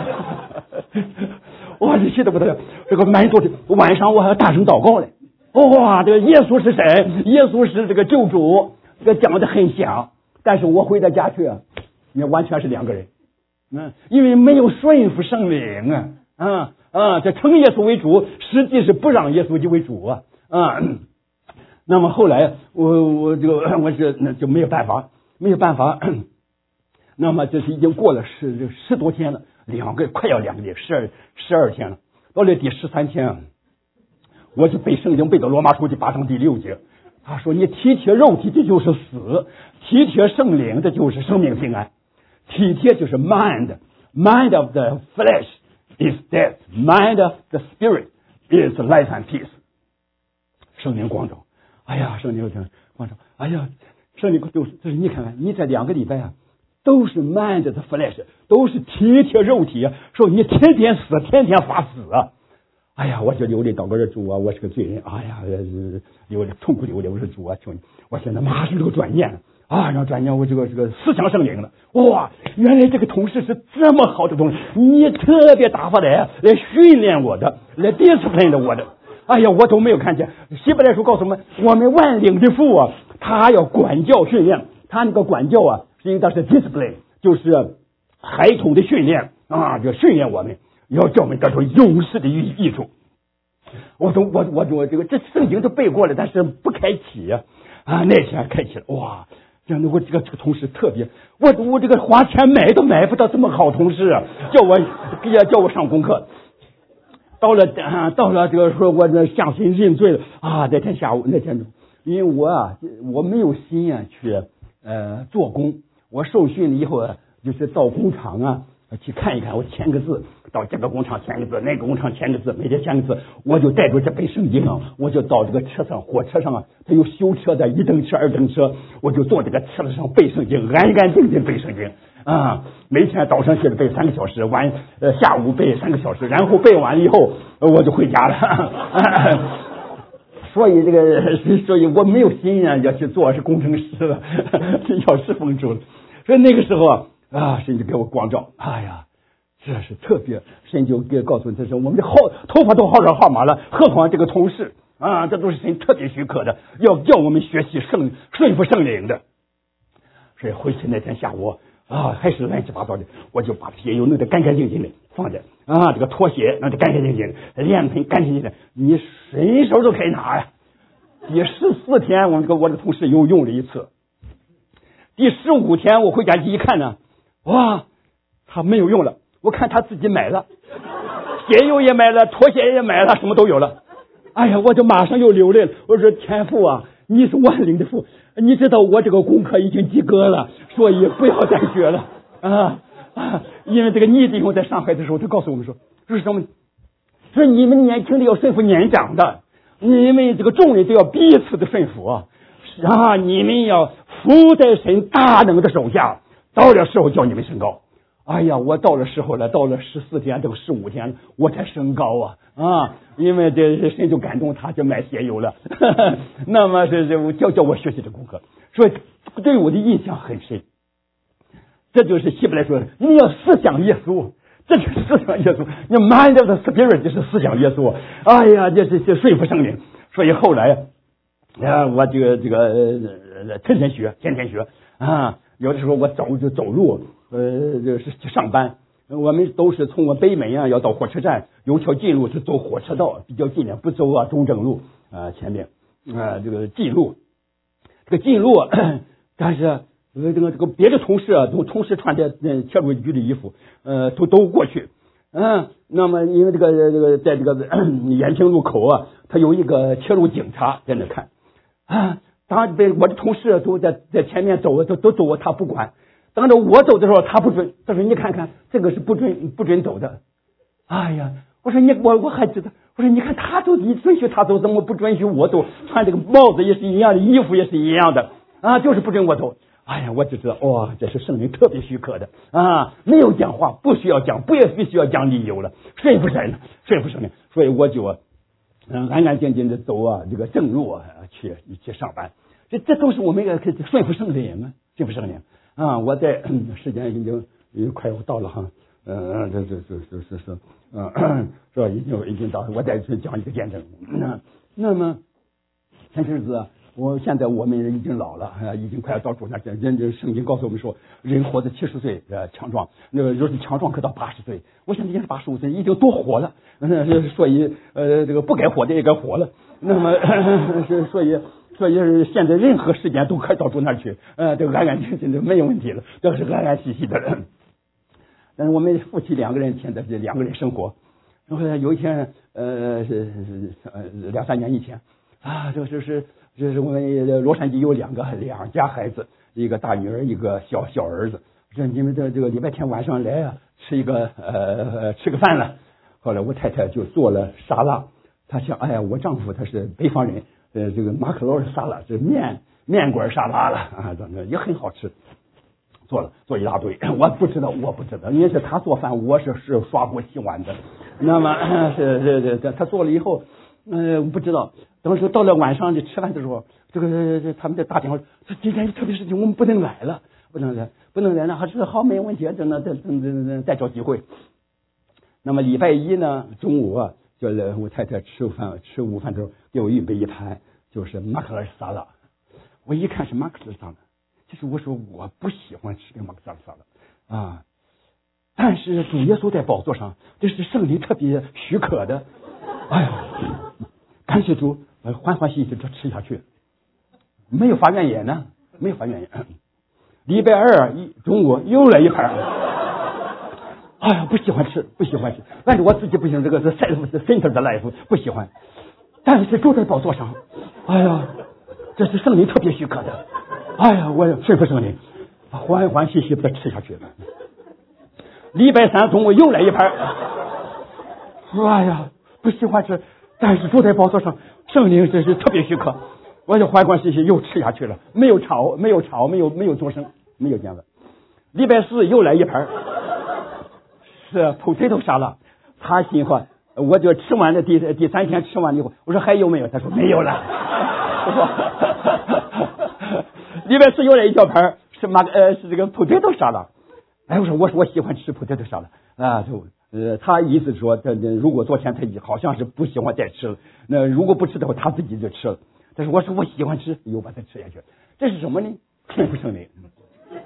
我这气得不得了。这个满座的晚上我还要大声祷告嘞。哇，这个耶稣是谁？耶稣是这个救主，这个讲的很响。但是我回到家去啊，你完全是两个人。嗯，因为没有顺服圣灵啊啊啊！这称耶稣为主，实际是不让耶稣就为主啊。啊，那么后来我我就我是那就没有办法，没有办法。那么这是已经过了十十多天了，两个快要两个月，十二十二天了。到了第十三天，我就背圣经背到罗马书第八章第六节，他说：“你体贴肉体这就是死，体贴圣灵这就是生命平安。体贴就是 mind mind of the flesh is death, mind of the spirit is life and peace。”圣灵光照，哎呀，圣灵光照，哎呀，圣灵就是就是你看看，你这两个礼拜啊，都是 mind the flesh， 都是体贴肉体啊，说你天天死，天天发死啊，哎呀，我就流泪祷告着主啊，我是个罪人，哎呀，流泪痛苦流泪，我说主啊，求你，我现在马上就转念了啊，然后转念我这个这个思想圣灵了，哇，原来这个同事是这么好的同事，你特别打发来来训练我的，来 discipline 的我的。哎呀，我都没有看见。希伯来书告诉我们，我们万灵的父啊，他要管教训练，他那个管教啊，是应当是 discipline， 就是孩童的训练啊，就训练我们，要叫我们得出勇士的益益处。我都我我我这个这圣经都背过了，但是不开启啊啊，那天开启了，哇！这样的我这个这个同事特别，我我这个花钱买都买不到这么好同事啊，叫我要叫我上功课。到了啊，到了这个说，我这向神认罪了啊！那天下午，那天，因为我啊，我没有心啊去呃做工，我受训了以后啊，就是到工厂啊去看一看，我签个字，到这个工厂签个字，那个工厂签个字，每天签个字，我就带着这本圣经啊，我就到这个车上，火车上啊，他有修车的，一等车、二等车，我就坐这个车子上背圣经，安安静静背圣经。啊，每天早上起来背三个小时，晚呃下午背三个小时，然后背完了以后，我就回家了。所以这个，所以我没有心啊，要去做是工程师了，要侍奉主了。所以那个时候啊，啊，神就给我光照，哎呀，这是特别，神就给告诉他说，我们的号头发都号上号码了，何况这个同事啊，这都是神特别许可的，要叫我们学习圣顺服圣灵的。 所以回去那天下午啊，还是乱七八糟的，我就把鞋油弄得干干净净的放着啊，这个拖鞋弄得干干净净的，脸盆干干净净的，你随手都可以拿呀。第十四天，我们这个我的同事又用了一次。第十五天，我回家去一看呢，哇，他没有用了。我看他自己买了，鞋油也买了，拖鞋也买了，什么都有了。哎呀，我就马上又流泪了。我说天父啊，你是万灵的父，你知道我这个功课已经及格了，所以不要再学了啊啊！因为这个尼弟兄在上海的时候，他告诉我们说，说什么？说你们年轻的要顺服年长的，你们这个众人都要彼此的顺服啊！啊，你们要服在神大能的手下，到了时候叫你们升高。哎呀，我到了时候了，到了十四天，这个十五天，我才升高啊啊！因为这神就感动他，就买鞋油了。那么这这叫叫我学习这功课，所以对我的印象很深。这就是希伯来说，你要思想耶稣，这就是思想耶稣。你 mind of the spirit 就是思想耶稣。哎呀，这是这顺服圣灵。所以后来啊，我这个这个呃天天学，天天学啊。有的时候我走就走路。呃，这是去上班，我们都是从我北门啊，要到火车站，有条近路是走火车道，比较近点，不走啊中正路啊、呃、前面啊、呃、这个近路，这个近路，但是呃这个这个别的同事啊，都同时穿着呃铁路局的衣服，呃，都都过去，嗯，那么因为这个这个在这个延平路口啊，他有一个铁路警察在那看啊，当然被我的同事都在在前面走，都都走，他不管。等着我走的时候，他不准。他说：“你看看，这个是不准不准走的。”哎呀，我说你我我还知道。我说你看他走，你准许他走，怎么不准许我走？穿这个帽子也是一样的，衣服也是一样的啊，就是不准我走。哎呀，我就知道，哇、哦，这是圣灵特别许可的啊，没有讲话，不需要讲，不也必须要讲理由了，顺服神，顺服圣灵。所以我就嗯安安静静的走啊，这个正路啊去去上班。这这都是我们要顺服圣灵嘛，顺服圣灵。啊，我在时间已经已经快要到了哈，嗯，这这这这这是，嗯，是吧？已经已经到，我再去讲一个见证。那那么前阵子，我现在我们已经老了，啊，已经快要到主那人这圣经告诉我们说，人活到七十岁呃强壮，那个若是强壮可到八十岁。我现在已经是八十五岁，已经多活了，嗯，所以呃这个不该活的也该活了。那么是所以。所以现在任何时间都可以到主那儿去，呃，这个安安静静的没有问题了，都是安安息息的人。但是我们夫妻两个人现在是两个人生活。然后有一天，呃，是呃两三年以前啊，这就是就是我们洛杉矶有两个两家孩子，一个大女儿，一个小小儿子。说你们这这个礼拜天晚上来啊，吃一个呃吃个饭了。后来我太太就做了沙拉，她想，哎呀，我丈夫他是北方人。呃，这个马可罗尔沙拉是面面馆沙拉了啊，这个也很好吃。做了做一大堆，我不知道，我不知道，因为是他做饭，我是是刷锅洗碗的。那么是是是，他做了以后，嗯、呃，不知道。等时到了晚上就吃饭的时候，这个这他们在打电话，说今天有特别事情，我们不能来了，不能来，不能来了。还是好，没问题，等等等等等再找机会。那么礼拜一呢，中午啊。叫我太太吃饭吃午饭的时候给我预备一盘就是马克尔沙拉，我一看是马克尔沙拉，其实我说我不喜欢吃这个马克尔沙拉啊，但是主耶稣在宝座上，这是圣灵特别许可的，哎呀，感谢主，欢欢喜喜就吃下去，没有发怨言呢，没有发怨言。礼拜二一中午又来一盘。哎呀，不喜欢吃，不喜欢吃。但是我自己不行，这个是 center 的 life 不喜欢。但是坐在宝座上，哎呀，这是圣灵特别许可的。哎呀，我顺服圣灵，欢欢喜喜的吃下去了。礼拜三中午又来一盘。哎呀，不喜欢吃，但是坐在宝座上，圣灵真是特别许可，我就欢欢喜喜又吃下去了，没有吵，没有吵，没有没有作声，没有这样的。礼拜四又来一盘。是 potato 沙拉，他心话，我就吃完了第第三天吃完了以后，我说还有没有？他说没有了。里边是有了一小盘是马呃是这个 potato 沙拉，哎我说我说我喜欢吃 potato 沙拉啊，就呃他意思说这如果昨天他好像是不喜欢再吃了，那如果不吃的话他自己就吃了，但是我说我喜欢吃，又把它吃下去，这是什么呢？顺服圣灵。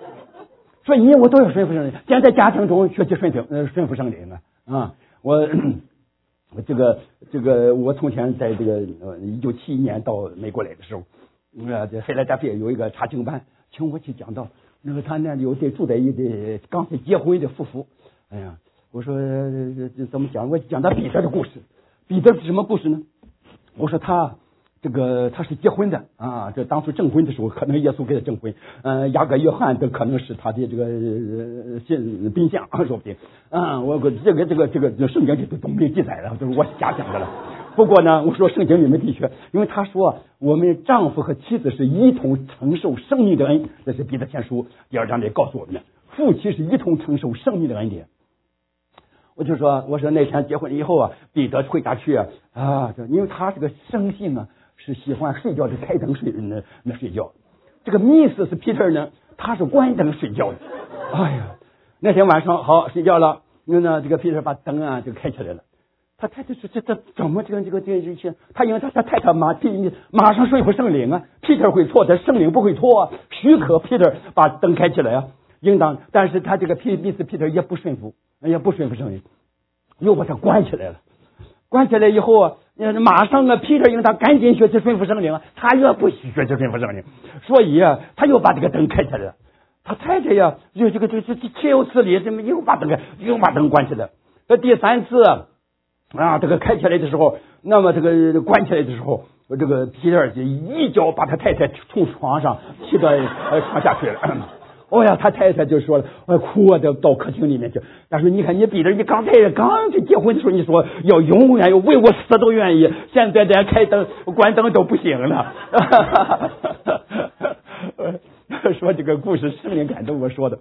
所以你我都要顺服圣灵。既然在家庭中学习顺服呃顺服圣灵啊啊，我我这个这个我从前在这个呃一九七一年到美国来的时候，呃这菲莱达菲有一个查经班，请我去讲道。那个他那里有对住在一对刚才结婚的夫妇，哎呀，我说这这怎么讲？我讲他彼得的故事。彼得是什么故事呢？我说他这个他是结婚的啊，这当初证婚的时候，可能耶稣给他证婚，呃，雅各、约翰都可能是他的这个呃信宾相，说不定啊。我这个这个这个圣经里都都没记载了，都是我瞎讲的了。不过呢，我说圣经里面的确，因为他说我们丈夫和妻子是一同承受生命的恩，这是彼得前书第二章里告诉我们的，夫妻是一同承受生命的恩典。我就说，我说那天结婚以后啊，彼得回家去啊，啊，因为他这个生性啊是喜欢睡觉就开灯睡那那睡觉，这个密斯是 Peter 呢，他是关灯睡觉的。哎呀，那天晚上好睡觉了，那呢这个 Peter 把灯啊就开起来了。他太太说这这怎么这个这个这这些？他因为他他太太马马上说服圣灵啊 ，Peter 会错，但圣灵不会错啊，许可 Peter 把灯开起来啊，应当，但是他这个 P 密斯 Peter 也不顺服，也不顺服圣灵，又把他关起来了。关起来以后啊，马上啊 ，Peter 应当赶紧学习顺服圣灵啊，他也不学习顺服圣灵，所以啊，他又把这个灯开起来了。他太太呀，就这个这这岂有此理？怎么又把灯开，又把灯关起来？这第三次啊，这个开起来的时候，那么这个关起来的时候，这个 Peter 就一脚把他太太从床上踢到呃床下去了。哦呀，他太太就说了，我哭啊，到到客厅里面去。他说：“你看，你彼得，你刚才刚去结婚的时候，你说要永远要为我死都愿意，现在连开灯、关灯都不行了。”说这个故事，圣灵感动我说的。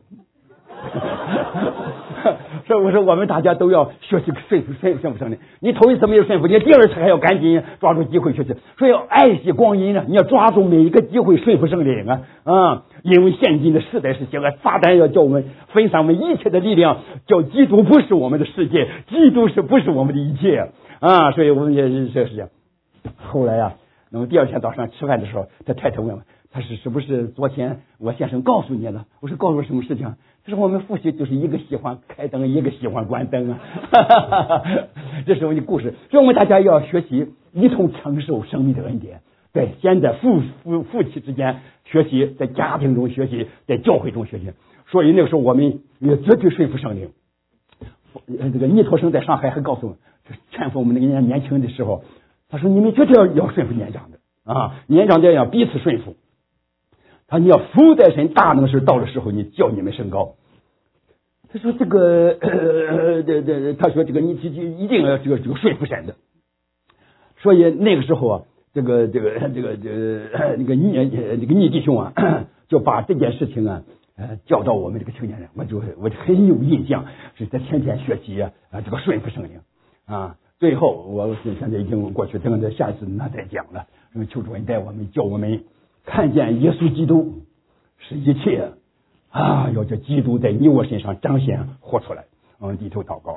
所以我说，我们大家都要学习顺服顺顺服圣灵。你头一次没有顺服，你第二次还要赶紧抓住机会学习。所以要爱惜光阴啊，你要抓住每一个机会顺服圣灵啊啊！因为现今的时代是邪恶，撒旦要叫我们分散我们一切的力量，叫基督不是我们的世界，基督是不是我们的一切啊？所以我们也是这样。后来啊，那么第二天早上吃饭的时候，他太太问我，他是是不是昨天我先生告诉你了？我说告诉我什么事情？他说我们夫妻就是一个喜欢开灯，一个喜欢关灯啊。这是我的故事，所以我们大家要学习一同承受生命的恩典。对，先在夫夫夫妻之间学习，在家庭中学习，在教会中学习。所以那个时候我们也绝对顺服圣灵。这个尼托生在上海还告诉我，劝服我们那个年年轻的时候，他说你们绝对要要顺服年长的啊，年长的要彼此顺服。他你要服在神大能时到的时候，你叫你们升高。他说这个呃这这他说这个你一一定要这个这个顺服神的。所以那个时候啊，这个这个这个这个那个逆那个逆弟兄啊，就把这件事情啊呃教导我们这个青年人，我就我就很有印象，是在天天学习啊啊这个顺服圣灵啊。最后我现在已经过去，等着下一次那再讲了。求主恩待我们，叫我们看见耶稣基督是一切啊，要叫基督在你我身上彰显活出来。嗯，低头祷告。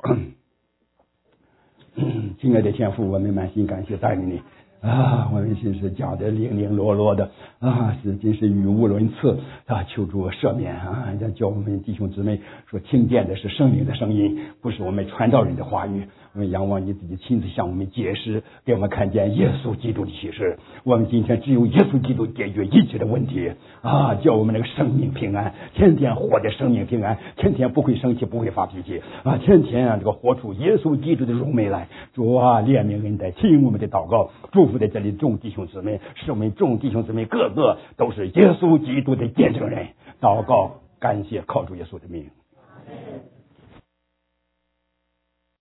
亲爱的天父，我们满心感谢赞美你啊！我们真是讲的零零落落的啊，是真是语无伦次啊！求主赦免啊！要叫我们弟兄姊妹说，听见的是圣灵的声音，不是我们传道人的话语。我们仰望你自己亲自向我们解释，给我们看见耶稣基督的启示。我们今天只有耶稣基督解决一切的问题啊！叫我们那个生命平安，天天活在生命平安，天天不会生气，不会发脾气啊！天天啊，这个活出耶稣基督的荣美来。主啊，怜悯恩待，听我们的祷告，祝福在这里众弟兄姊妹，使我们众弟兄姊妹个个都是耶稣基督的见证人。祷告，感谢，靠主耶稣的名。